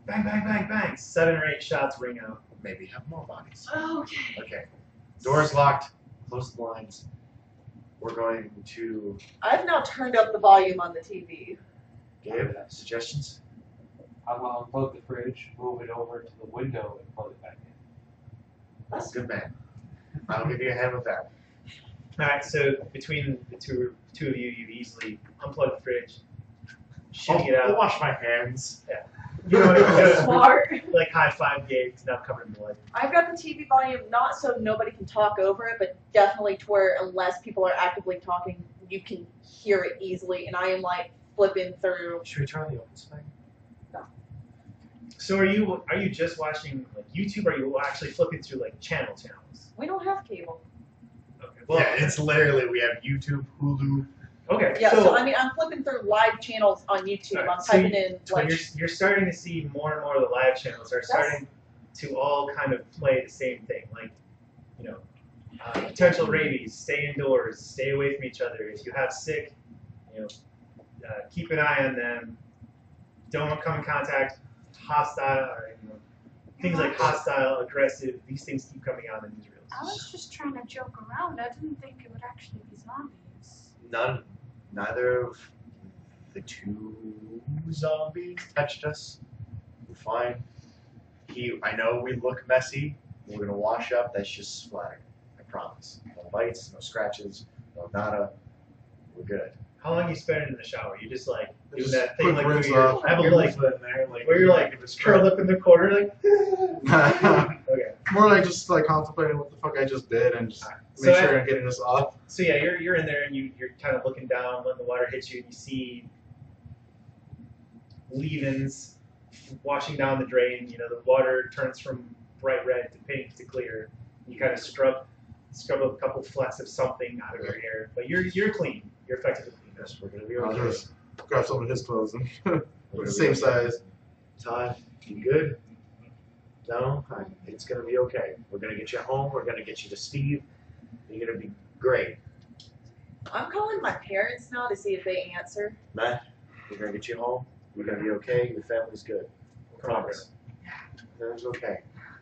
Bang, bang, bang, bang. Seven or eight shots ring out. Maybe have more bodies. Okay. Okay. Doors locked. Close the blinds. We're going to I've now turned up the volume on the T V. give suggestions. I'm gonna unplug the fridge, move it over to the window, and plug it back in. That's Good man. I'll give you a hand with that. All right, so between the two two of you, you easily unplug the fridge, shimmy it I'll, I'll out. wash my hands. You know what it is? smart. Like high five Gabe, now covered in blood. I've got the T V volume not so nobody can talk over it, but definitely to where unless people are actively talking, you can hear it easily. And I am like flipping through. Should we try the open spec? So are you are you just watching like YouTube, or are you actually flipping through like channel channels? We don't have cable. Okay. Well, Yeah, it's literally we have YouTube, Hulu. okay. Yeah, so, so, I mean, I'm flipping through live channels on YouTube. Alright, I'm so typing you- in so like you're, you're starting to see more and more of the live channels are starting to all kind of play the same thing. Like, you know, uh, potential rabies, stay indoors, stay away from each other. If you have sick, you know, uh, keep an eye on them. Don't come in contact, hostile, or, you know, things like hostile, aggressive. These things keep coming out in these I reels. was just trying to joke around. I didn't think it would actually be zombies. None, neither of the two zombies touched us. We're fine. He, I know we look messy. We're gonna wash up. That's just splatter. I promise. No bites, no scratches, no nada. We're good. How long you spend in the shower? You just like doing Just that thing quick like where rinse you're, off. I have a You're like living there, like where you're like curled up in the corner, like. Okay. More like just like contemplating what the fuck I just did and just Alright. make So sure I- I'm getting this off. So yeah, you're you're in there and you you're kind of looking down when the water hits you and you see leave-ins washing down the drain. You know, the water turns from bright red to pink to clear. You kind of scrub scrub a couple flecks of something out of your hair, but you're you're clean. You're effectively clean. Yes, we're gonna be I'll okay. just grab some of his clothes and We're with gonna the same be okay. size. Todd, you good? No? I- It's gonna be okay. We're gonna get you home. We're gonna get you to Steve. You're gonna be great. I'm calling my parents now to see if they answer. Matt, we're gonna get you home. We're gonna be okay. Your family's good. Promise. Everything's okay.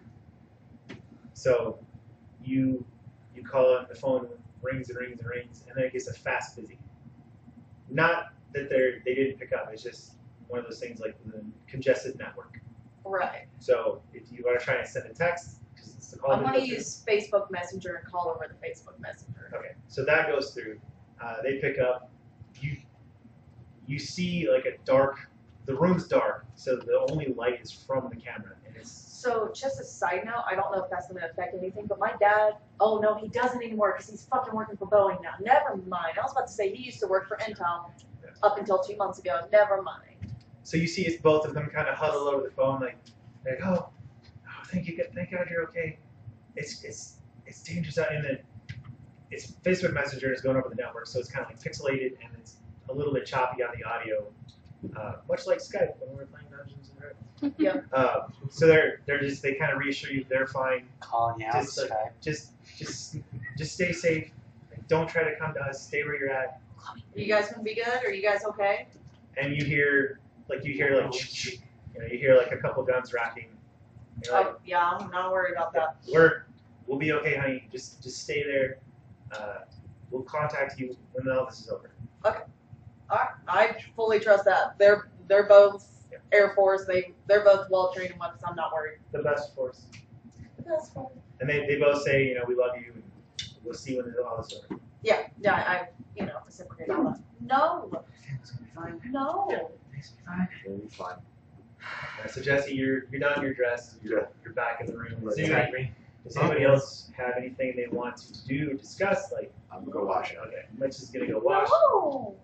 So you you call it, the phone rings and rings and rings, and then it gets a fast busy. Not that they're they didn't pick up. It's just one of those things like the congested network. Right. So if you want to try and send a text, because it's the call. I'm that going goes to through. use Facebook Messenger and call over the Facebook Messenger. Okay, so that goes through. Uh, they pick up. You you see like a dark. The room's dark, so the only light is from the camera, and it's So, just a side note, I don't know if that's going to affect anything, but my dad, oh no, he doesn't anymore because he's fucking working for Boeing now. Never mind. I was about to say he used to work for Intel up until two months ago. Never mind. so you see it's both of them kind of huddle over the phone, like like oh, oh thank you, thank God you're okay. It's it's it's dangerous out, and then it's Facebook Messenger is going over the network, so it's kind of like pixelated and it's a little bit choppy on the audio. Uh, much like Skype when we were playing Dungeons and Dragons. Yeah. Uh, so they're they're just they kind of reassure you they're fine. Calling you out, Just like- Sky. Just just just stay safe. Like, don't try to come to us. Stay where you're at. You guys going to be good? Are you guys okay? And you hear like you hear like you know you hear like a couple guns rocking. You're like, Oh, yeah, I'm not worried about that. we're we'll be okay, honey. Just just stay there. Uh, we'll contact you when all this is over. I, I fully trust that. They're they're both Yeah. Air Force. They they're both well trained in weapons. I'm not worried. The best force. That's fine. And they, they both say you know we love you. And we'll see when all this is over. Yeah, yeah. I you know reciprocate all that. No, It's gonna be fine. no. It's fine. It'll be fine. Uh, so Jesse, you're you're done. You're dressed. You're, Yeah. you're back in the room. Does Right. anybody, does anybody else have anything they want to do, discuss? Like, I'm gonna go wash it. okay, Mitch is gonna go wash. No.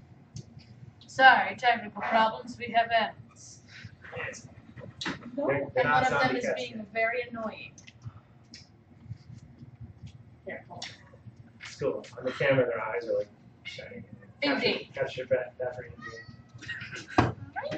Sorry, technical problems. We have ends. Yes. No. They're, they're And not one of them zombie is cats being yet. very annoying. Here, hold on. It's cool. On the camera, their eyes are like shining. Indeed. Capture, capture that, that for you.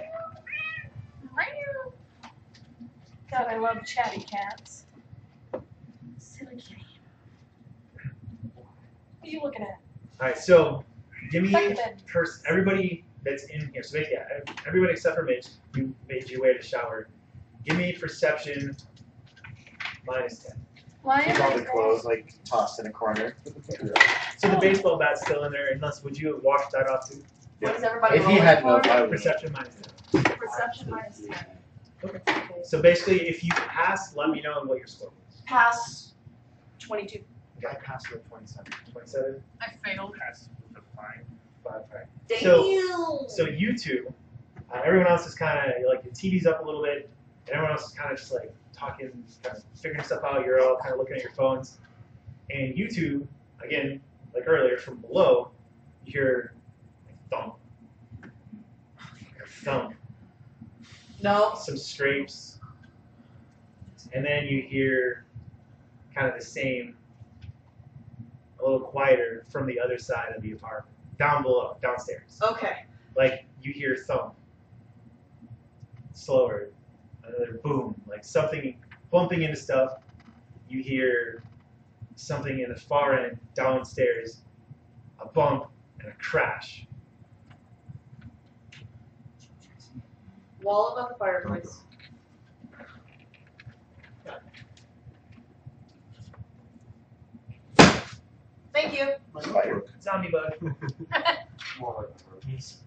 God, I love chatty cats. Silly kitty. What are you looking at? All right, so give me Fuck them. pers- everybody that's in here. So basically, yeah, everybody except for Mitch, you made your way to the shower. give me perception minus ten. Why Keep am all I the clothes like tossed in a corner. So the baseball bat's still in there, unless would you have washed that off too? What is everybody If he rolling had for? no, I would. Perception minus ten. Perception minus ten. Okay. Okay. So basically, if you pass, let me know what your score was. Pass twenty-two. I passed with twenty-seven. twenty-seven, I failed. pass with a fine, five, five. Damn. So- So you two, uh, everyone else is kind of like the T V's up a little bit, and everyone else is kind of just like talking, kind of figuring stuff out. You're all kind of looking at your phones, and you two, again, like earlier, from below, you hear like thump, thump, No. some scrapes, and then you hear kind of the same, a little quieter from the other side of the apartment, down below, downstairs. Okay. Like you hear thump, slower, another boom, like something bumping into stuff. You hear something in the far end downstairs, a bump and a crash. Wall above the fireplace. Thank you. My notebook. Zombie bug. More like He's-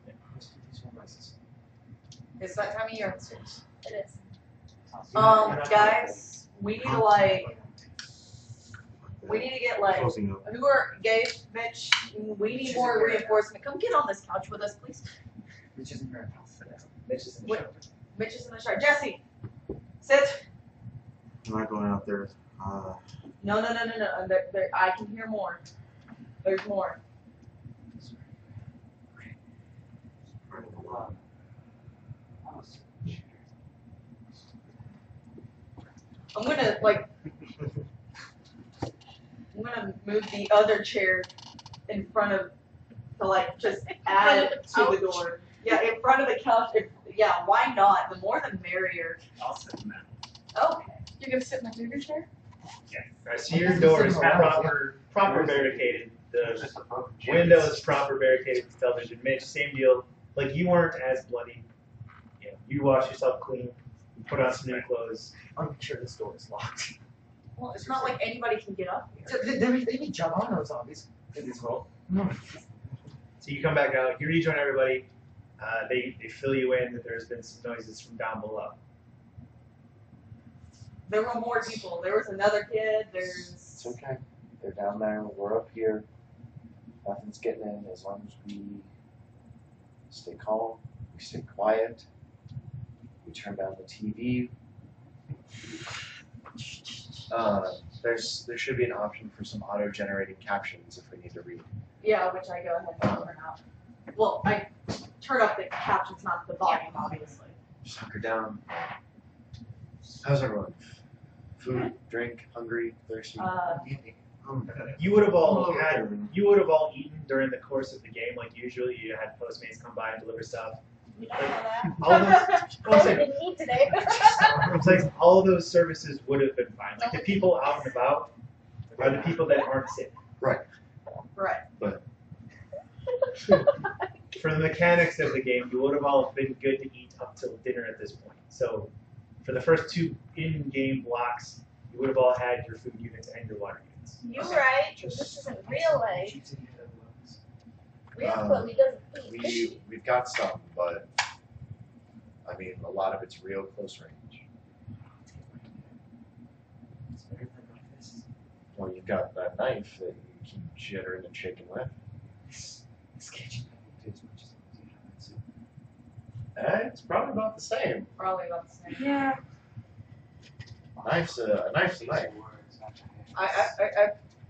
It's that time of year. It is. Um, guys, we need to like, we need to get like, Closing up. who are gay, Mitch? We need more reinforcement. Come get on this couch with us, please. Which isn't your house. Mitch is in the Wait. shower. Mitch is in the shower. Jesse, sit. I'm not going out there. Uh, No, no, no, no, no. There, there, I can hear more. There's more. I'm gonna like, I'm gonna move the other chair in front of, to like just add to the door. Yeah, in front of the couch. If, yeah, why not? The more the merrier. I'll sit in that. Okay. You're gonna sit in my bigger chair? I see your door is proper, proper barricaded. The window is proper barricaded with television. Mitch, same deal. Like you weren't as bloody. You know, you wash yourself clean. You put on some new clothes. I'm sure this door is locked. Well, it's not like anybody can get up here. So they, they, they can jump on those zombies in this world. No. So you come back out. You rejoin everybody. Uh, they, they fill you in that there's been some noises from down below. There were more people. There was another kid. There's. It's okay. They're down there. We're up here. Nothing's getting in as long as we stay calm, we stay quiet, we turn down the T V. Uh, there's there should be an option for some auto-generated captions if we need to read. Yeah, which I go ahead and turn out. Well, I turn up the captions, not the volume, obviously. Just hunker down. How's everyone? Food, drink, hungry, thirsty? Uh, um, You would have all Oh, had. okay. You would have all eaten during the course of the game. Like usually, you had Postmates come by and deliver stuff. You don't know that. All those. I I'm saying, didn't eat today. I'm saying all of those services would have been fine. Like the people out and about are the people that aren't sick. right. For the mechanics of the game, you would have all been good to eat up till dinner at this point. So, for the first two in-game blocks, you would have all had your food units and your water units. You're right. This isn't real life. Real Um, Chloe doesn't eat. We we've got some, but I mean a lot of it's real close range. Well, you've got that knife that you keep jittering and shaking with. Eh, it's probably about the same. Probably about the same. Yeah. A knife's a, a knife's a knife. I, I, I,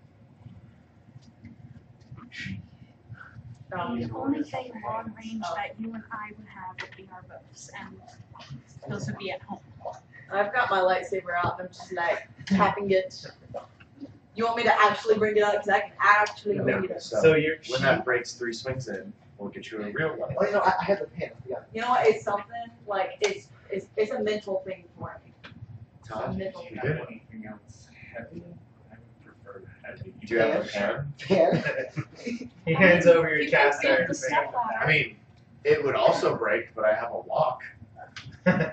I um, The only thing long range that you and I would have would be our bows, and those would be at home. I've got my lightsaber out and I'm just like tapping it. You want me to actually bring it out? Because I can actually bring it up. So, So you're when that breaks three swings in, we'll get you a real one. Oh, you know, I, I have the pen. Yeah. You know what? It's something like it's it's it's a mental thing for me. Todd, Mental you thing. did. Anything else heavy? I would prefer heavy. Do you have a pen? Pen. He hands over your You can cast build the iron. step ladder. I mean, it would also break, but I have a lock.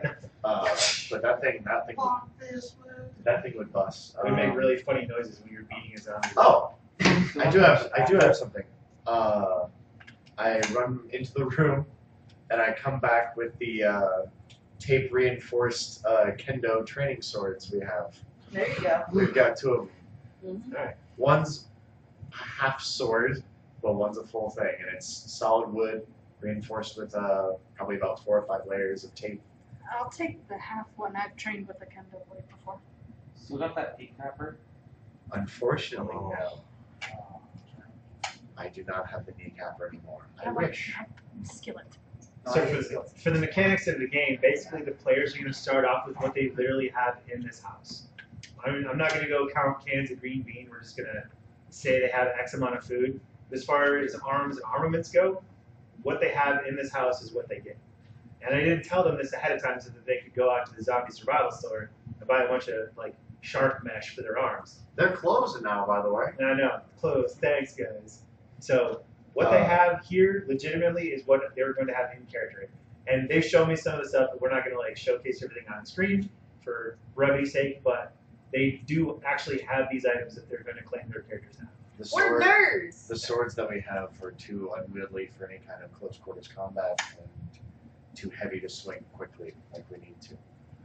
Uh, but that thing, that thing, that thing would bust. It would make Um, really funny noises when you're beating a zombie. Oh, I do have, I do have something. Uh, I run into the room, and I come back with the uh, tape reinforced uh, kendo training swords we have. There you go. We've got two of them. Mhm. Alright. One's a half sword, but one's a full thing, and it's solid wood, reinforced with uh, probably about four or five layers of tape. I'll take the half one. I've trained with a kendo blade before. Still got that kneecapper? Unfortunately, Oh. no. Oh, I do not have the kneecapper anymore. I How about wish. skillet? So for the, for the mechanics of the game, basically the players are going to start off with what they literally have in this house. I mean, I'm not going to go count cans of green bean. We're just going to say they have X amount of food. As far as arms and armaments go, what they have in this house is what they get. And I didn't tell them this ahead of time so that they could go out to the zombie survival store and buy a bunch of like shark mesh for their arms. They're closing now, by the way. And I know, clothes, thanks guys. So what they Uh, have here legitimately is what they were going to have in character. And they've shown me some of the stuff, but we're not going to like showcase everything on screen for brevity's sake, but they do actually have these items that they're going to claim their characters have. The We're sword, nerds. the swords that we have are too unwieldy for any kind of close quarters combat and too heavy to swing quickly like we need to.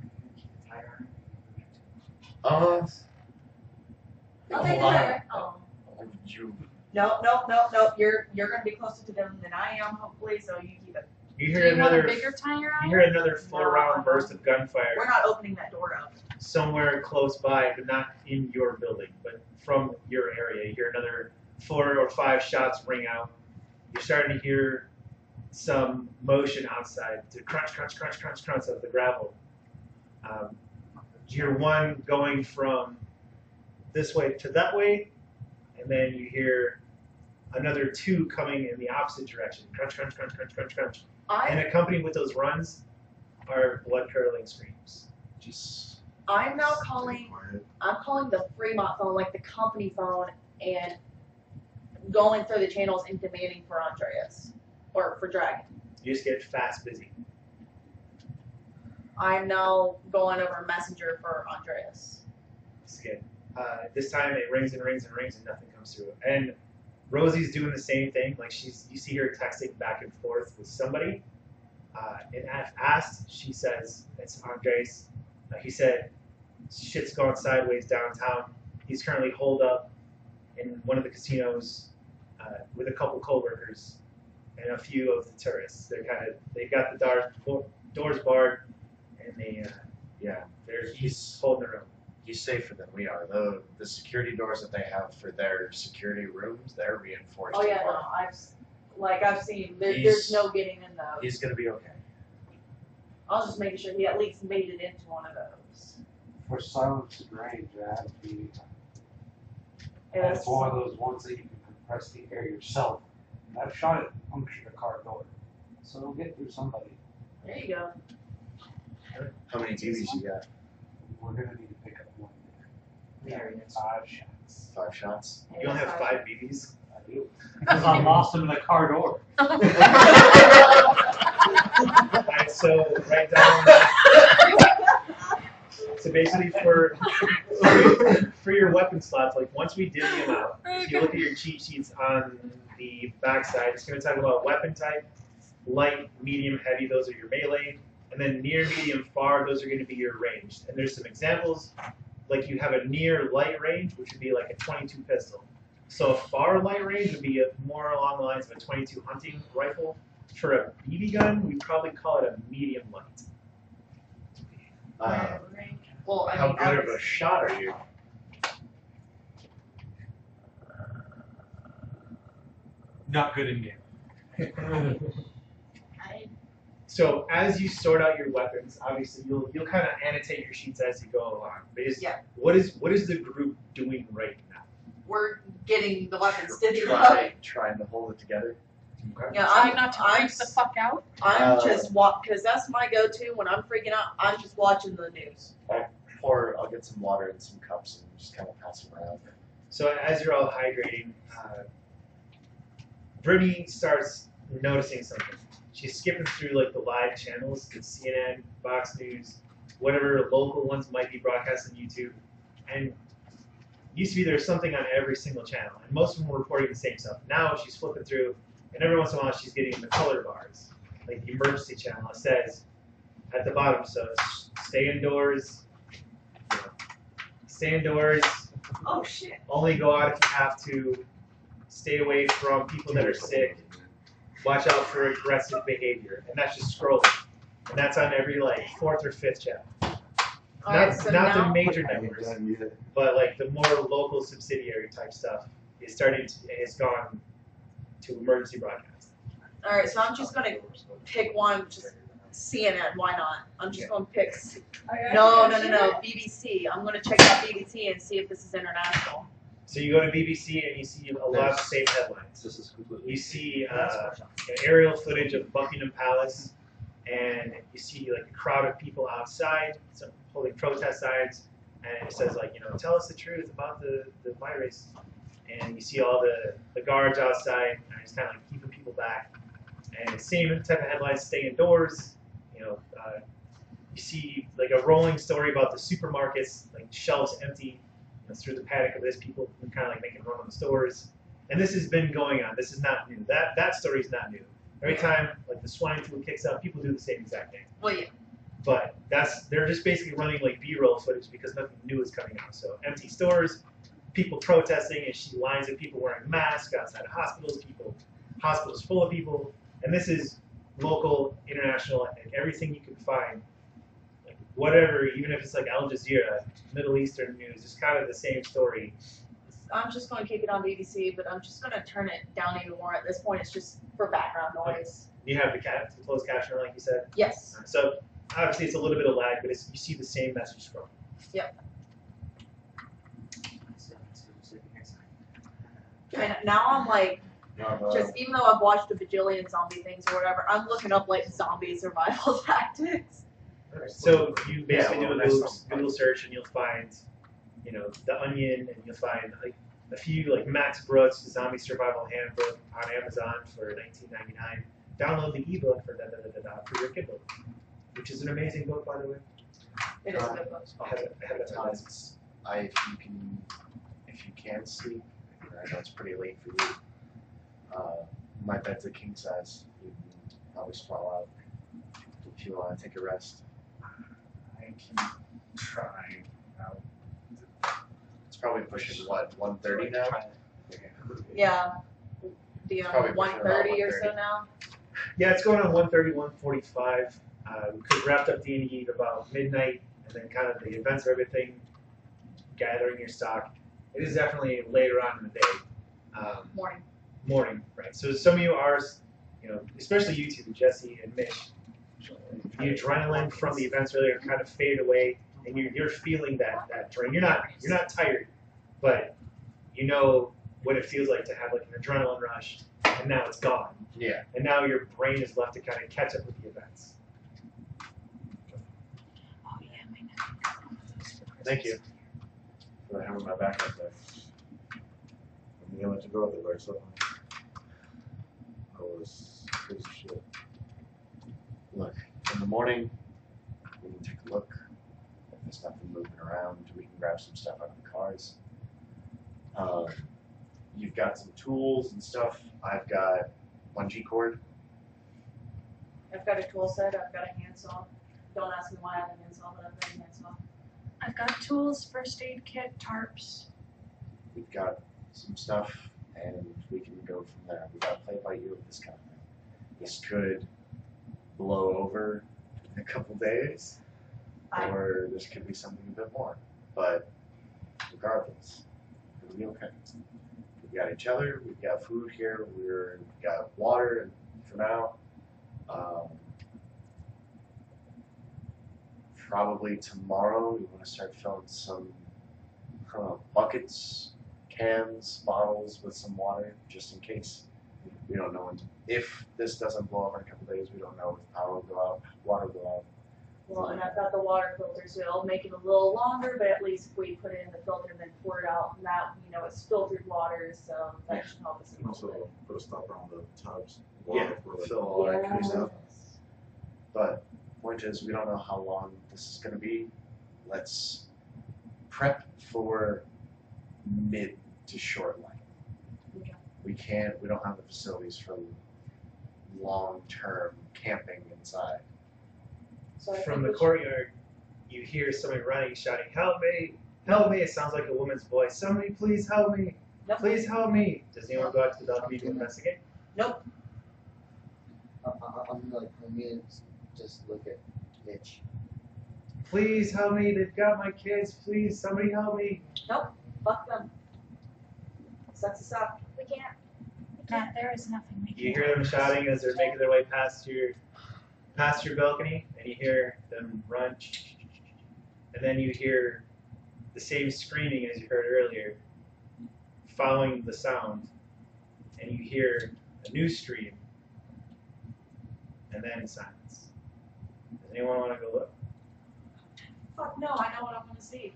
Uh, Oh, they did it. Oh. you No, no, no, no. You're you're gonna be closer to them than I am, hopefully. So you keep it. You Do hear you want a another, bigger tire you iron? hear another four No. round burst of gunfire We're not opening that door up. somewhere close by, but not in your building, but from your area. You hear another four or five shots ring out. You're starting to hear some motion outside, the crunch, crunch, crunch, crunch, crunch of the gravel. Um, you hear one going from this way to that way, and then you hear another two coming in the opposite direction. Crunch, crunch, crunch, crunch, crunch, crunch. And I accompanied with those runs are blood-curdling screams. just I'm now Stay calling. quiet. I'm calling the Fremont phone, like the company phone, and going through the channels and demanding for Andreas or for Dragon. You just get fast busy. I'm now going over Messenger for Andreas. Skip. Uh, this time it rings and rings and rings and nothing comes through. And Rosie's doing the same thing. Like she's, you see her texting back and forth with somebody. Uh, and if asked, she says it's Andres. Uh, he said shit's gone sideways downtown. He's currently holed up in one of the casinos uh, with a couple coworkers and a few of the tourists. They're kind of they got the door, doors barred, and they uh, yeah they're he's holding their own. he's safer than we are. The the security doors that they have for their security rooms, they're reinforced. Oh yeah, as no, well. I've like I've seen. There, He's- there's no getting in those. He's gonna be okay. I was just making sure he at least made it into one of those. For silence and range, that has to be. Yeah, That's one of those ones that you can compress the air yourself. And I've shot it punctured a car door. So it'll get through somebody. There you go. How many T Vs you got? We're gonna need to pick up one. There it is. Five shots. Five shots. You don't have five B Bs. I do. Because I lost them in the car door. Alright, so write down. So basically, for for your weapon slots, like once we divvy them out, if you look at your cheat sheets on the backside, it's going to talk about weapon type, light, medium, heavy. Those are your melee, and then near, medium, far. Those are going to be your ranged. And there's some examples, like you have a near light range, which would be like a twenty-two pistol. So a far light range would be a, more along the lines of a twenty-two hunting rifle. For a B B gun, we'd probably call it a medium light. Uh, Well, I how mean, good of a obviously- shot are you? Not good in game. I, So as you sort out your weapons, obviously you'll you'll kind of annotate your sheets as you go along. Basically, Yeah. What is what is the group doing right now? We're getting the weapons stitched up. Try, trying to hold it together. Yeah, Try I'm not to I'm, freak the fuck out. I'm Uh, just wa because that's my go-to when I'm freaking out. I'm just watching the news. Or I'll get some water in some cups and just kind of pass them around. So as you're all hydrating, uh, Brittany starts noticing something. She's skipping through like the live channels, the C N N, Fox News, whatever local ones might be broadcast on YouTube. And used to be there's something on every single channel, and most of them were reporting the same stuff. Now she's flipping through, and every once in a while she's getting the color bars, like the emergency channel. It says at the bottom, so it's stay indoors, you know, stay indoors, Oh shit. only go out if you have to, stay away from people that are sick, watch out for aggressive behavior, and that's just scrolling. And that's on every like fourth or fifth channel. All Not, right, so not the now major networks, but like the more local subsidiary type stuff is starting to, has gone to emergency broadcast. all right, so I'm just gonna pick one, just C N N. Why not? I'm just gonna pick. No, no, no, no. B B C. I'm gonna check out B B C and see if this is international. So you go to B B C and you see a lot of the same headlines. This is completely. You see uh, an aerial footage of Buckingham Palace, and you see like a crowd of people outside, some holding protest signs, and it says like, you know, tell us the truth about the, the virus. And you see all the, the guards outside, and it's kind of like keeping people back. And same type of headlines, stay indoors. You know, uh, you see like a rolling story about the supermarkets, like shelves empty. You know, through the panic of this, people kind of like making a run on the stores. And this has been going on. This is not new. That that story is not new. Every time like the swine flu kicks up, people do the same exact thing. Well, yeah. But that's they're just basically running like B-roll footage because nothing new is coming out. So empty stores, people protesting, and she lines of people wearing masks outside of hospitals, people hospitals full of people, and this is local, international, and everything you can find, like whatever, even if it's like Al Jazeera, Middle Eastern news, it's kind of the same story. I'm just gonna keep it on B B C, but I'm just gonna turn it down even more. At this point, it's just for background noise. You have the cat, the closed caption, like you said. Yes. So obviously it's a little bit of lag, but it's, you see the same message scroll. Yep. And now I'm like, just even though I've watched a bajillion zombie things or whatever, I'm looking up like zombie survival tactics. So you basically Yeah, well, do a that's Google, not- Google search and you'll find, you know, The Onion, and you'll find like a few like Max Brooks Zombie Survival Handbook on Amazon for nineteen ninety-nine. Download the ebook for da da da da da for your Kindle, which is an amazing book, by the way. It is a good book. I have it, I have it on my list. Times, I if you can if you can sleep, I know it's pretty late for you. Uh, my bed's a king size. You can probably sprawl out if you want to take a rest. I can try. Now, It's probably pushing what one thirty now. Yeah. Do you Probably know pushing one around thirty or so one thirty. now? Yeah, it's going on one thirty, one forty-five. Uh, we could have wrapped up D and D at about midnight, and then kind of the events of everything, gathering your stock. It is definitely later on in the day. Um, Morning. morning, right? So some of you are, you know, especially you two, Jesse and Mitch, the adrenaline from the events earlier kind of faded away, and you're, you're feeling that that drain. You're not you're not tired, but you know what it feels like to have like an adrenaline rush, and now it's gone, Yeah. and now your brain is left to kind of catch up with the events. Oh yeah, my Thank you for having my back up there. I'm gonna let you go there, so I was crazy shit. Look, in the morning, we can take a look. If there's nothing moving around, we can grab some stuff out of the cars. Um, you've got some tools and stuff. I've got bungee cord. I've got a tool set, I've got a handsaw. Don't ask me why I have a handsaw, but I've got a handsaw. I've got tools, first aid kit, tarps. We've got some stuff, and we can go from there. We've got to play by ear with this kind of thing. This could blow over in a couple days, I- or this could be something a bit more. But regardless, it'll be okay. We've got each other. We've got food here. We're, we've got water for now. Um, probably tomorrow we want to start filling some I don't know, buckets, cans, bottles with some water, just in case. We don't know when, if this doesn't blow over in a couple days. We don't know if power will go out, water will go out. Well, and I've got the water filter, so it'll make it a little longer, but at least if we put it in the filter and then pour it out, now, you know, it's filtered water, so that should help us. You can also put a stopper on the tubs. Yeah, for like, fill all that kind of Yeah. stuff. But Point is, we don't know how long this is going to be. Let's prep for mid to short light. Okay. We can't. We don't have the facilities for long-term camping inside. So I From think the we should- courtyard, you hear someone running, shouting, "Help me! Help me!" It sounds like a woman's voice. "Somebody please help me! Nope. Please help me!" Does anyone go out to the balcony to investigate? Nope. I, I, I'm like, I'm gonna just look at Mitch. Please help me! They've got my kids! Please, somebody help me! Fuck them. Sucks us up. We can't. Matt, there is nothing we can You hear them shouting as they're making their way past your past your balcony, and you hear them run, and then you hear the same screaming as you heard earlier, following the sound, and you hear a new scream, and then silence. Does anyone want to go look? Fuck no, I know what I'm gonna see.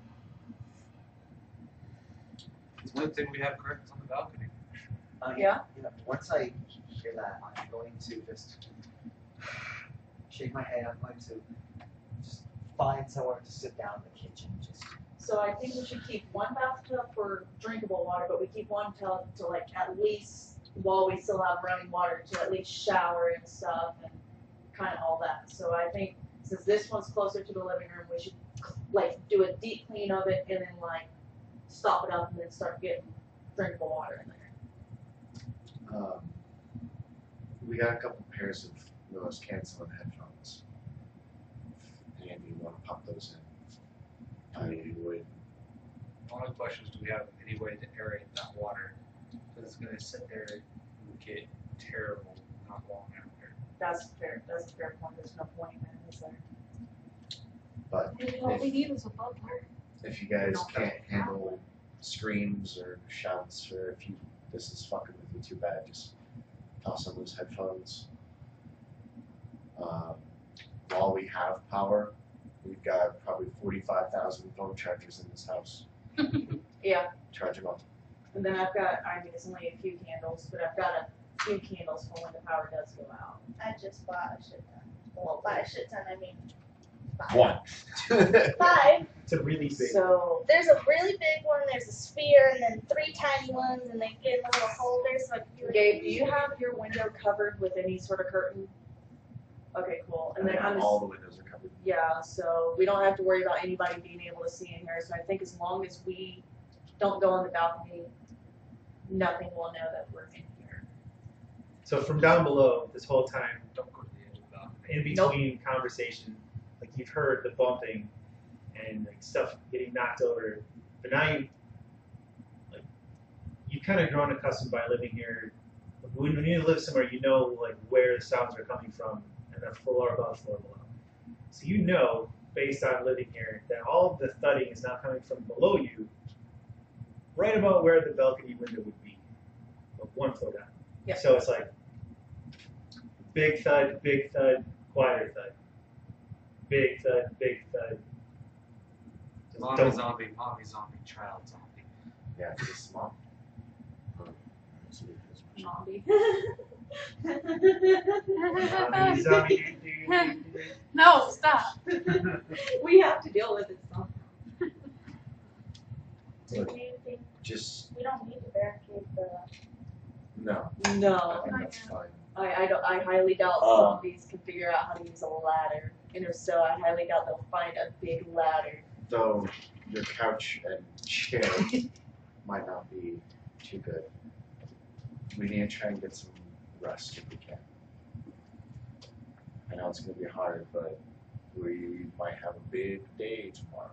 It's one thing we have curtains on the balcony. Uh, Yeah? You know, once I hear that, I'm going to just shake my head. I'm going to just find somewhere to sit down in the kitchen. Just So I think we should keep one bathtub for drinkable water, but we keep one tub to like at least while we still have running water to at least shower and stuff and kind of all that. So I think since this one's closer to the living room, we should like do a deep clean of it and then like stop it up and then start getting drinkable water in there. Um, we got a couple pairs of noise canceling headphones. If any of you want to pop those in, I would. One of the questions: do we have any way to aerate that water? Because it's going to sit there and get terrible not long after. That's fair. That's a fair point. There's no point in it, is there? But Maybe all we need is a butler. if you guys can't handle screams or shouts, or if you this is fucking with you too bad, just toss on those headphones. Um, while we have power, we've got probably forty-five thousand phone chargers in this house. Yeah. Charge them up. And then I've got, I mean, it's only a few candles, but I've got a few candles for when the power does go out. I just bought a shit ton. Well, by a shit ton, I mean five. One. Five. It's a really big. So, There's a really big one, there's a sphere, and then three tiny ones, and they get in a little holder, so I can do it. Gabe, do you have your window covered with any sort of curtain? Okay, cool. And then I'm all the windows are covered. yeah, so we don't have to worry about anybody being able to see in here. So I think as long as we don't go on the balcony, nothing will know that we're in here. So from down below, this whole time, Don't go to the edge of the balcony. in between conversation, like you've heard the bumping and like stuff getting knocked over, but now you like you've kind of grown accustomed by living here. When, when you live somewhere, you know like where the sounds are coming from, and the floor above, floor below. So you know, based on living here, that all of the thudding is now coming from below you, right about where the balcony window would be, like one floor down. Yep. So it's like big thud, big thud, quieter thud. Big thud, big thud. Just Mommy don't- zombie, mommy zombie, child zombie. Yeah, it's just small. Zombie. Zombie, zombie, doo, doo, doo, doo. No, stop. We have to deal with it somehow. Do you think Just we don't need to barricade the no. I No, think that's fine. I, I don't. I highly doubt Um, zombies can figure out how to use a ladder, and if so, I highly doubt they'll find a big ladder. Though your couch and chair might not be too good. We need to try and get some rest if we can. I know it's going to be hard, but we might have a big day tomorrow.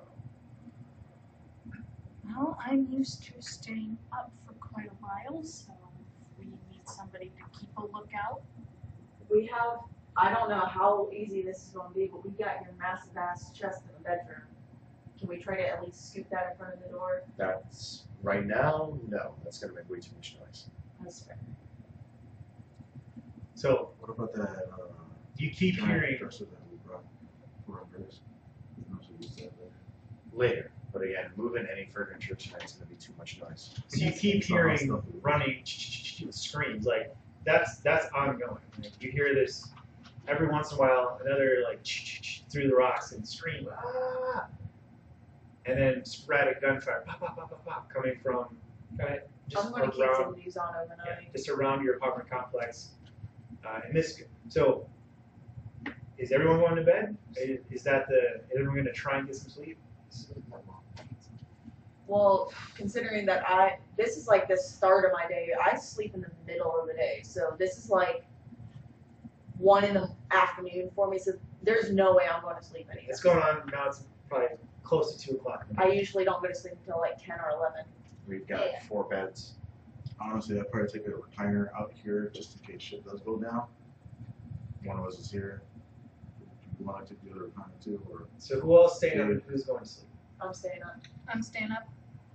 Well, I'm used to staying up for quite a while, so if we need somebody to keep a lookout. We have. I don't know how easy this is going to be, but we got your massive ass chest in the bedroom. Can we try to at least scoop that in front of the door? That's right now, no. That's going to make way too much noise. That's fair. So What about that? Uh, you keep giant hearing. dresser that we brought for our birds? We can also use that later. Later. But again, moving any furniture tonight is going to be too much noise. So you keep Some of the hearing stuff we- running screams like that's that's ongoing. Like, you hear this every once in a while. Another like through the rocks and scream, ah! And then sporadic gunfire, pop, pop, pop, pop, pop, coming from kind of just I'm gonna keep around, some of these on yeah, overnight. just around your apartment complex. Uh, and this, so, is everyone going to bed? Is, is that the, is everyone going to try and get some sleep? Well, considering that I, this is like the start of my day. I sleep in the middle of the day, so this is like one in the afternoon for me. So there's no way I'm going to sleep anyway. It's going on now. It's probably close to two o'clock. In the I morning. usually don't go to sleep until like ten or eleven. We've got Yeah. four beds. Honestly, I'd probably take a recliner out here just in case shit does go down. One of us is here. You want to take the other recliner too, or So who else staying up and who's going to sleep? I'm staying up. I'm staying up.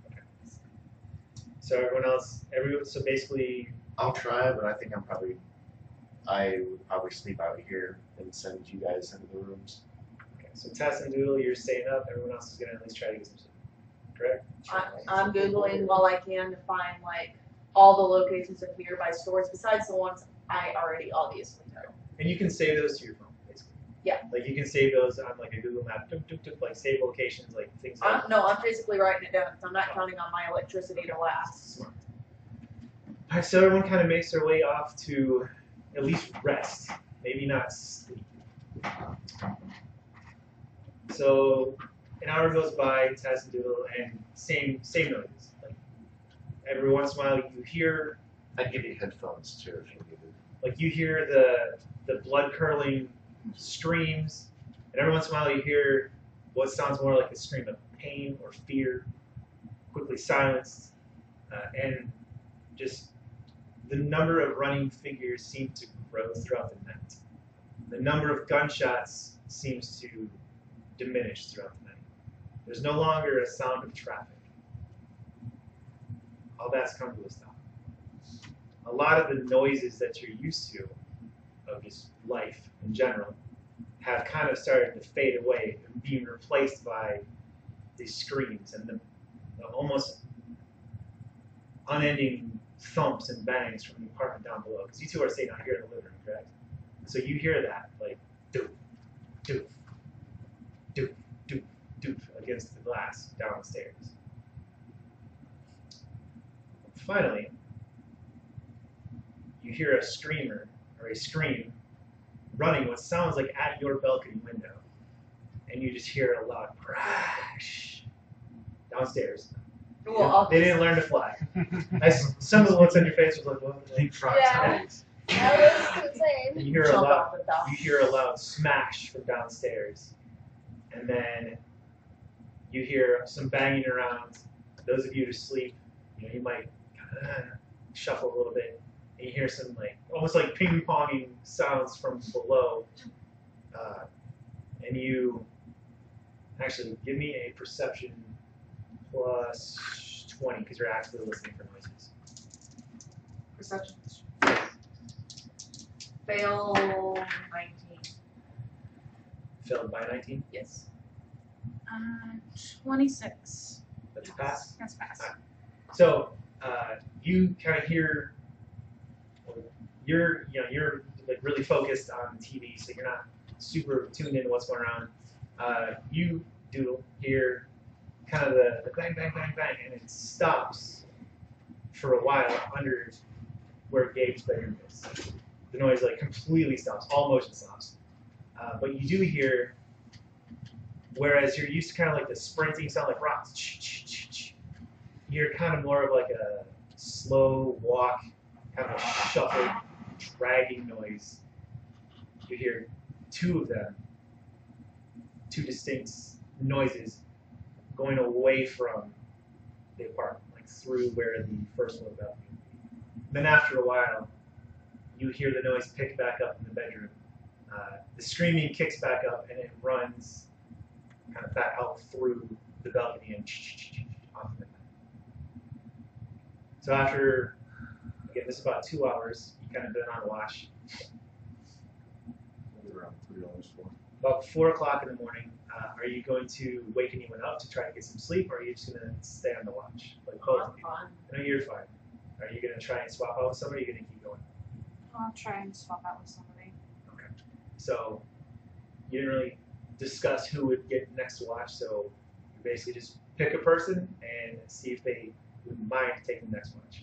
So everyone else, everyone. So basically, I'll try, but I think I'm probably, I would probably sleep out here and send you guys into the rooms. okay. So Tess and Doodle, you're staying up. Everyone else is going to at least try to get some sleep. Correct? I, I'm googling while I can to find like all the locations of nearby stores besides the ones I already obviously know. And you can save those to your phone, basically. Yeah. Like you can save those on like a Google Map, tuk, tuk, tuk, like save locations, like things like I'm, no, I'm physically writing it down because I'm not counting on my electricity to last. Smart. All right, so everyone kind of makes their way off to at least rest, maybe not sleep. So an hour goes by, Tess and Doodle, and same same noises. Like every once in a while, you hear I'd give you headphones too if you needed. like you hear the the blood curdling screams, and every once in a while you hear what sounds more like a scream of pain or fear, quickly silenced, uh, and just the number of running figures seem to grow throughout the night. The number of gunshots seems to diminish throughout the night. There's no longer a sound of traffic. All that's come to a stop. A lot of the noises that you're used to of just life in general have kind of started to fade away and being replaced by these screams and the, the almost unending thumps and bangs from the apartment down below. Because you two are staying out here in the living room, correct? So you hear that, like, doof, doof, doof, doof, doof against the glass downstairs. Finally, you hear a screamer or a scream running what sounds like at your balcony window, and you just hear a loud crash downstairs. Well, They didn't learn to fly. I s some of the looks on your face was like, what? Leapfrog Yeah. tactics. That was insane. And you hear a jump loud, off the top. you hear a loud smash from downstairs, and then you hear some banging around. Those of you who sleep, you know, you might kind of shuffle a little bit, and you hear some like almost like ping ponging sounds from below, uh, and you actually give me a perception plus twenty because you're actually listening for noises. Perception. Fail nineteen. Failed by nineteen. Yes. Uh, twenty-six. That's a pass. That's pass. So uh, you kind of hear, you're you know you're like really focused on the T V, so you're not super tuned into what's going on. Uh, you do hear kind of the, the bang bang bang bang, and it stops for a while under where Gabe's bedroom is. The noise like completely stops, all motion stops. Uh, but you do hear, whereas you're used to kind of like the sprinting sound like rocks. You're kind of more of like a slow walk, kind of a shuffled, dragging noise. You hear two of them, two distinct noises going away from the apartment, like through where the first one was. Then after a while, you hear the noise pick back up in the bedroom. Uh, the screaming kicks back up and it runs kind of back out through the balcony and off the night. So after, again, this is about two hours, you kind of been on watch. around three hours, four. About four o'clock in the morning, uh, are you going to wake anyone up to try to get some sleep, or are you just going to stay on the watch? Like both of I'm you. fine. I know you're fine. Are you going to try and swap out with somebody, or are you going to keep going? I'll try and swap out with somebody. Okay. So you didn't really discuss who would get next to watch. So you basically just pick a person and see if they would mind taking the next watch.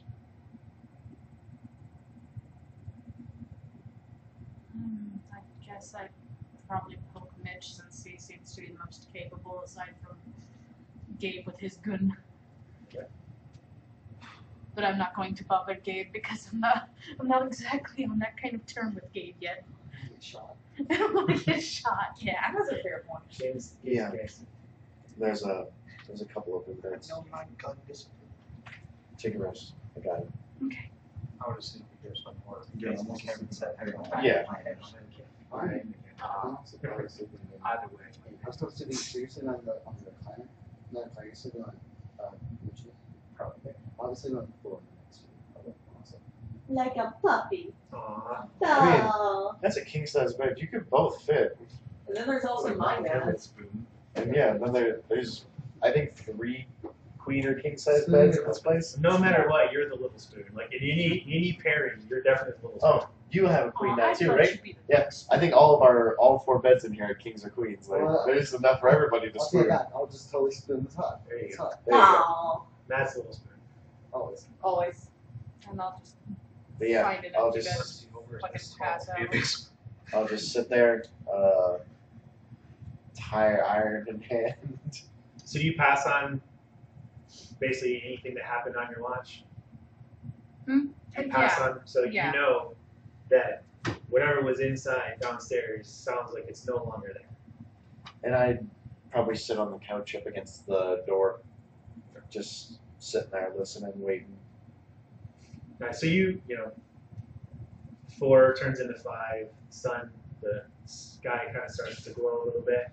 Hmm, I guess I'd probably poke Mitch since he seems to be the most capable aside from Gabe with his gun. Okay. But I'm not going to bother Gabe because I'm not I'm not exactly on that kind of term with Gabe yet. Get shot. I don't want to get shot, yeah. That's a fair point. James, Yeah. James. There's a there's a couple open beds. No, my gun discipline. Take a rest. I got it. Okay. I would assume we hear some more. Yeah, Based on almost Kevin said, everyone Yeah. back in my head. I'm Uh, not surprised sleeping in the Either way. I'm still sitting seriously on the on the planet. Not planet, you're sitting on uh Mitchell. Probably. Obviously not the floor next to you. Probably also. Like a puppy. Aw. Oh. That's a king size bed. You could both fit. And then there's also my bed. And yeah, then there, there's I think three queen or king size beds in this place. No matter what, you're the little spoon. Like in any any pairing, you're definitely the little spoon. Oh, you have a queen Aw, now I too, thought right? you'd be the Yeah, I think all of our all four beds in here are kings or queens. Like Well, there's enough for everybody to I'll take spoon. that. I'll just totally spoon the top. There you It's go. hot. There you go. Aw. That's the little spoon. Always. Always. And I'll just But yeah, find it I'll up you just guys fucking pass out. I'll just sit there, uh, tire iron in hand. So do you pass on basically anything that happened on your watch? Hmm? You pass Yeah. on, so Yeah. you know that whatever was inside downstairs sounds like it's no longer there. And I'd probably sit on the couch up against the door, just sitting there listening, waiting. Right, so you, you know, four turns into five, sun, the sky kind of starts to glow a little bit.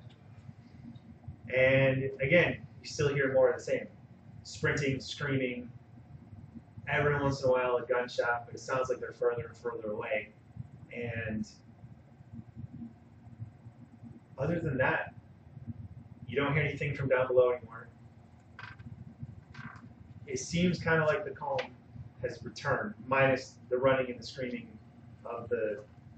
And again, you still hear more of the same. Sprinting, screaming, every once in a while a gunshot, but it sounds like they're further and further away. And other than that, you don't hear anything from down below anymore. It seems kind of like the calm has returned, minus the running and the screaming of the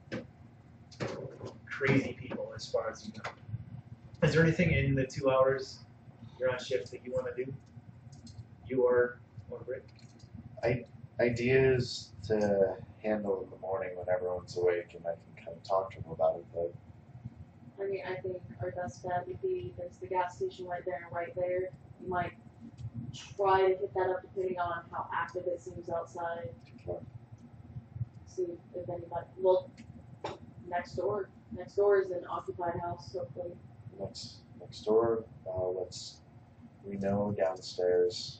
crazy people as far as you know. Is there anything in the two hours you're on shift that you want to do? You or, or Britt? Ideas to handle in the morning when everyone's awake and I can kind of talk to them about it, but I mean, I think our best bet would be there's the gas station right there and right there. You might try to hit that up depending on how active it seems outside. See if anybody. Well, next door. Next door is an occupied house, hopefully. next next door, uh, let's we know downstairs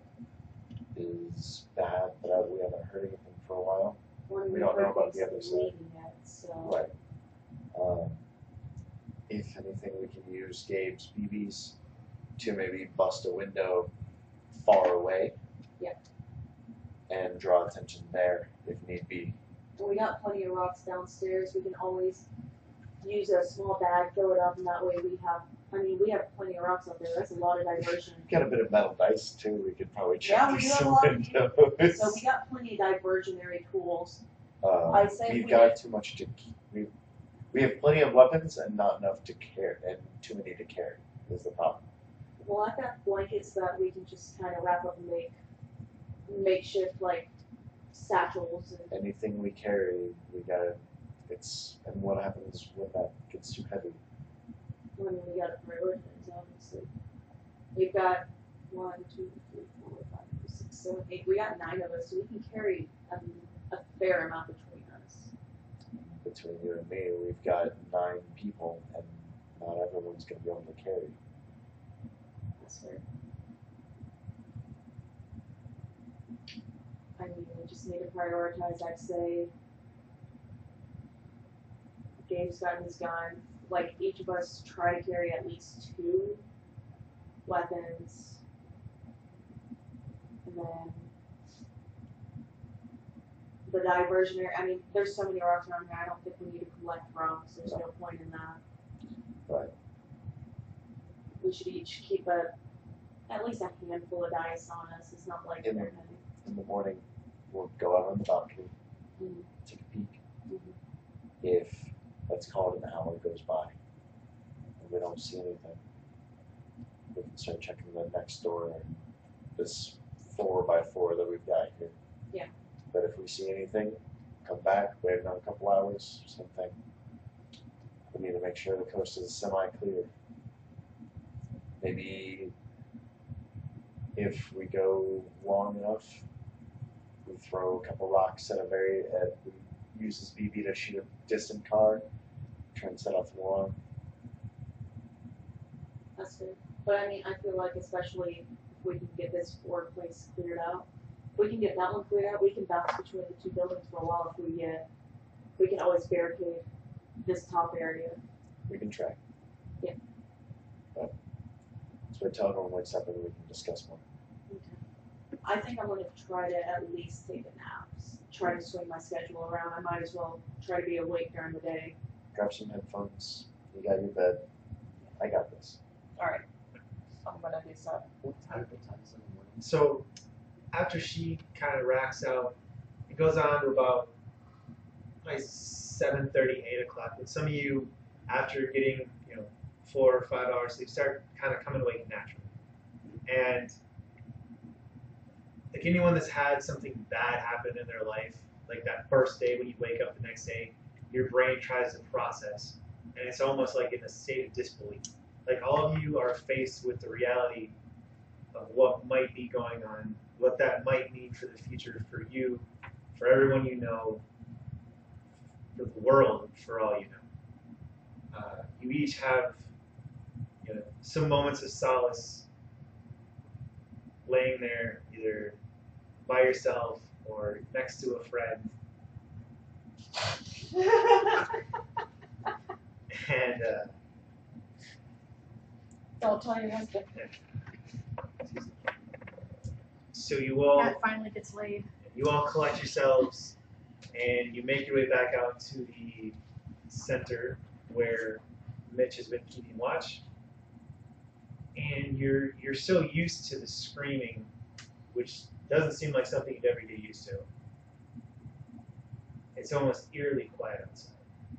is bad, but uh, we haven't heard anything for a while. One We don't know about person's the other side. leaving yet, so. Right. Um, if anything, we can use Gabe's B Bs to maybe bust a window far away. Yep. And draw attention there if need be. And we got plenty of rocks downstairs. We can always use a small bag, fill it up, and that way we have. I mean, we have plenty of rocks up there. That's a lot of diversion. Got a bit of metal dice too. We could probably check Yeah, we through do have a some lot of- windows. So we got plenty of diversionary tools. Um, I say we've we- got too much to. We we have plenty of weapons and not enough to carry, and too many to carry is the problem. Well, I've got blankets that we can just kind of wrap up and make makeshift like satchels and. Anything we carry, we gotta. It's and what happens when that gets too heavy? I mean, we gotta prioritize, obviously. We've got one, two, three, four, five, six, seven, eight. We got nine of us, so we can carry a, a fair amount between us. Between you and me, we've got nine people, and not everyone's gonna be able to carry. That's fair. I mean, we just need to prioritize, I'd say. Gabe's got his gun. Like, each of us try to carry at least two weapons. And then the diversionary, I mean, there's so many rocks around here, I don't think we need to collect rocks. There's no point in that. Right. We should each keep a, at least a handful of dice on us. It's not like In they're there. heavy. In the morning, we'll go out on the balcony, Mhm. take a peek. Mhm. If let's call it an hour goes by, and If we don't see anything, we can start checking the next door, this four by four that we've got here. Yeah. But if we see anything, come back, wait another couple hours, same thing. We need to make sure the coast is semi-clear. Maybe if we go long enough, we throw a couple rocks at a very, at, we use this B B to shoot a distant car, try and set off the alarm. That's good. But I mean, I feel like especially if we can get this workplace cleared out, if we can get that one cleared out, we can bounce between the two buildings for a while if we get, we can always barricade this top area. We can try. Yeah. But, so we're telephone wakes up and we can discuss more. Okay. I think I'm gonna try to at least take a nap. Try to swing my schedule around. I might as well try to be awake during the day. Grab some headphones. You got your bed. I got this. Alright. I'm gonna do so. What time? What time is it in the morning? So after she kind of racks out, it goes on to about like seven thirty, eight o'clock. And some of you, after getting you know four or five hours sleep, start kind of coming awake naturally. And like anyone that's had something bad happen in their life, like that first day when you wake up the next day, your brain tries to process, and it's almost like in a state of disbelief. Like all of you are faced with the reality of what might be going on, what that might mean for the future for you, for everyone you know, for the world, for all you know. Uh, you each have you know, some moments of solace laying there, either by yourself or next to a friend. And uh, Don't tell your husband. so you all Cat finally gets laid. you all collect yourselves and you make your way back out to the center where Mitch has been keeping watch. And you're you're so used to the screaming, which doesn't seem like something you'd ever get used to. It's almost eerily quiet outside.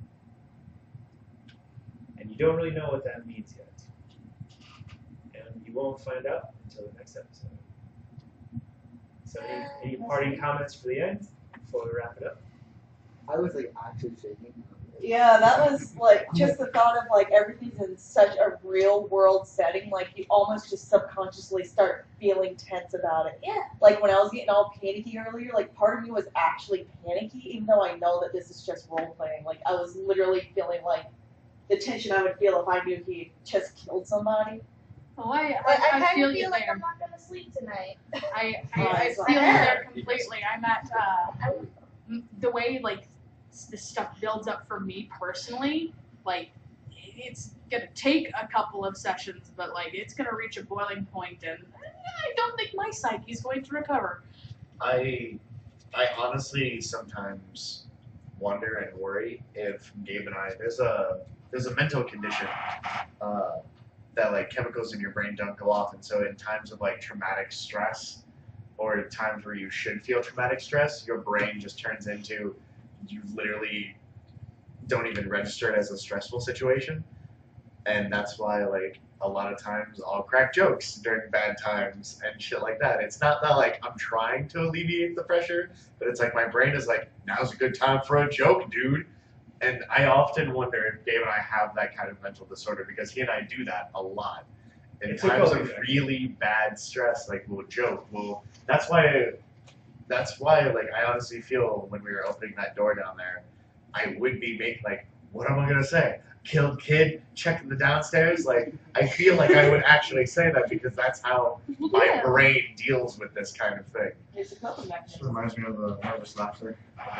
And you don't really know what that means yet. And you won't find out until the next episode. So any, any parting comments for the end before we wrap it up? I was like actually shaking. Yeah, that was like just the thought of like everything's in such a real world setting, like you almost just subconsciously start feeling tense about it. Yeah. Like when I was getting all panicky earlier, like part of me was actually panicky, even though I know that this is just role playing. Like I was literally feeling like the tension I would feel if I knew he just killed somebody. Oh, I, But I, I, I kind feel of you feel like there. I'm not gonna sleep tonight. I, I, Oh, I it's feel like- you there completely. I'm at, uh, m- the way, like, s- this stuff builds up for me personally, like, it's gonna take a couple of sessions, but, like, it's gonna reach a boiling point, and I don't think my psyche's going to recover. I I honestly sometimes wonder and worry if Gabe and I there's a there's a mental condition uh, that like chemicals in your brain don't go off, and so in times of like traumatic stress or times where you should feel traumatic stress, your brain just turns into you literally don't even register it as a stressful situation, and that's why like a lot of times I'll crack jokes during bad times and shit like that. It's not that like I'm trying to alleviate the pressure, but it's like my brain is like, now's a good time for a joke, dude. And I often wonder if Dave and I have that kind of mental disorder because he and I do that a lot. In It's a times coping of mechanism. really bad stress, like we'll joke. Well, that's why. That's why, like, I honestly feel when we were opening that door down there, I would be making like, what am I gonna say? Killed kid, checking the downstairs. Like, I feel like I would actually say that because that's how my Yeah. brain deals with this kind of thing. It's a coping This mechanism. reminds me of the nervous laughter.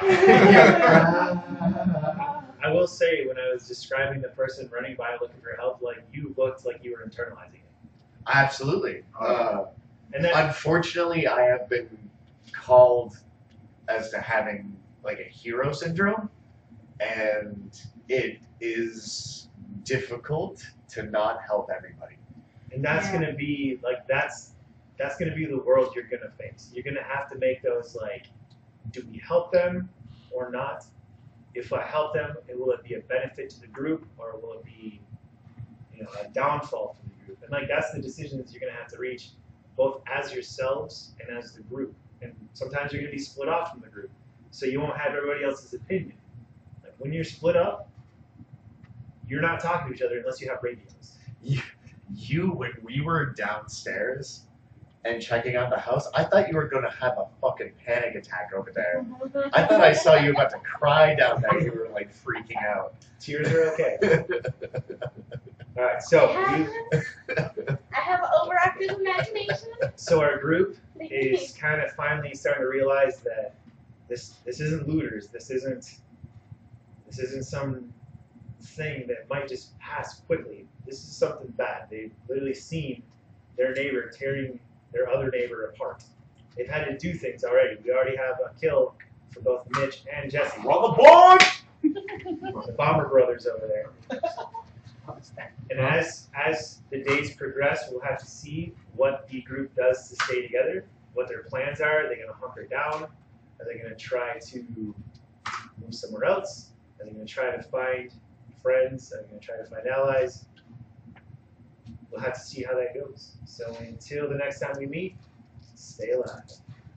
I will say, when I was describing the person running by looking for help, like you looked like you were internalizing it. Absolutely. Uh, And then unfortunately, I have been called as to having like a hero syndrome, and it is difficult to not help everybody. and that's Yeah. gonna be like that's that's gonna be the world you're gonna face. You're gonna have to make those like, do we help them or not? If I help them, it will it be a benefit to the group or will it be, you know, a downfall for the group. And like that's the decisions you're gonna have to reach, both as yourselves and as the group. And sometimes you're gonna be split off from the group, so you won't have everybody else's opinion. Like when you're split up, you're not talking to each other unless you have radios. You, you when we were downstairs and checking out the house, I thought you were gonna have a fucking panic attack over there. I thought I saw you about to cry down there. You were like freaking out. Tears are okay. All right, so we, I have an overactive imagination. so our group is kind of finally starting to realize that this this isn't looters. This isn't this isn't some thing that might just pass quickly. This is something bad. They've literally seen their neighbor tearing their other neighbor apart. They've had to do things already. We already have a kill for both Mitch and Jesse. We're on the board! The Bomber Brothers over there. And as as the days progress, we'll have to see what the group does to stay together, what their plans are. Are they going to hunker down? Are they going to try to move somewhere else? Are they going to try to find friends? Are they going to try to find allies? We'll have to see how that goes. So until the next time we meet, stay alive.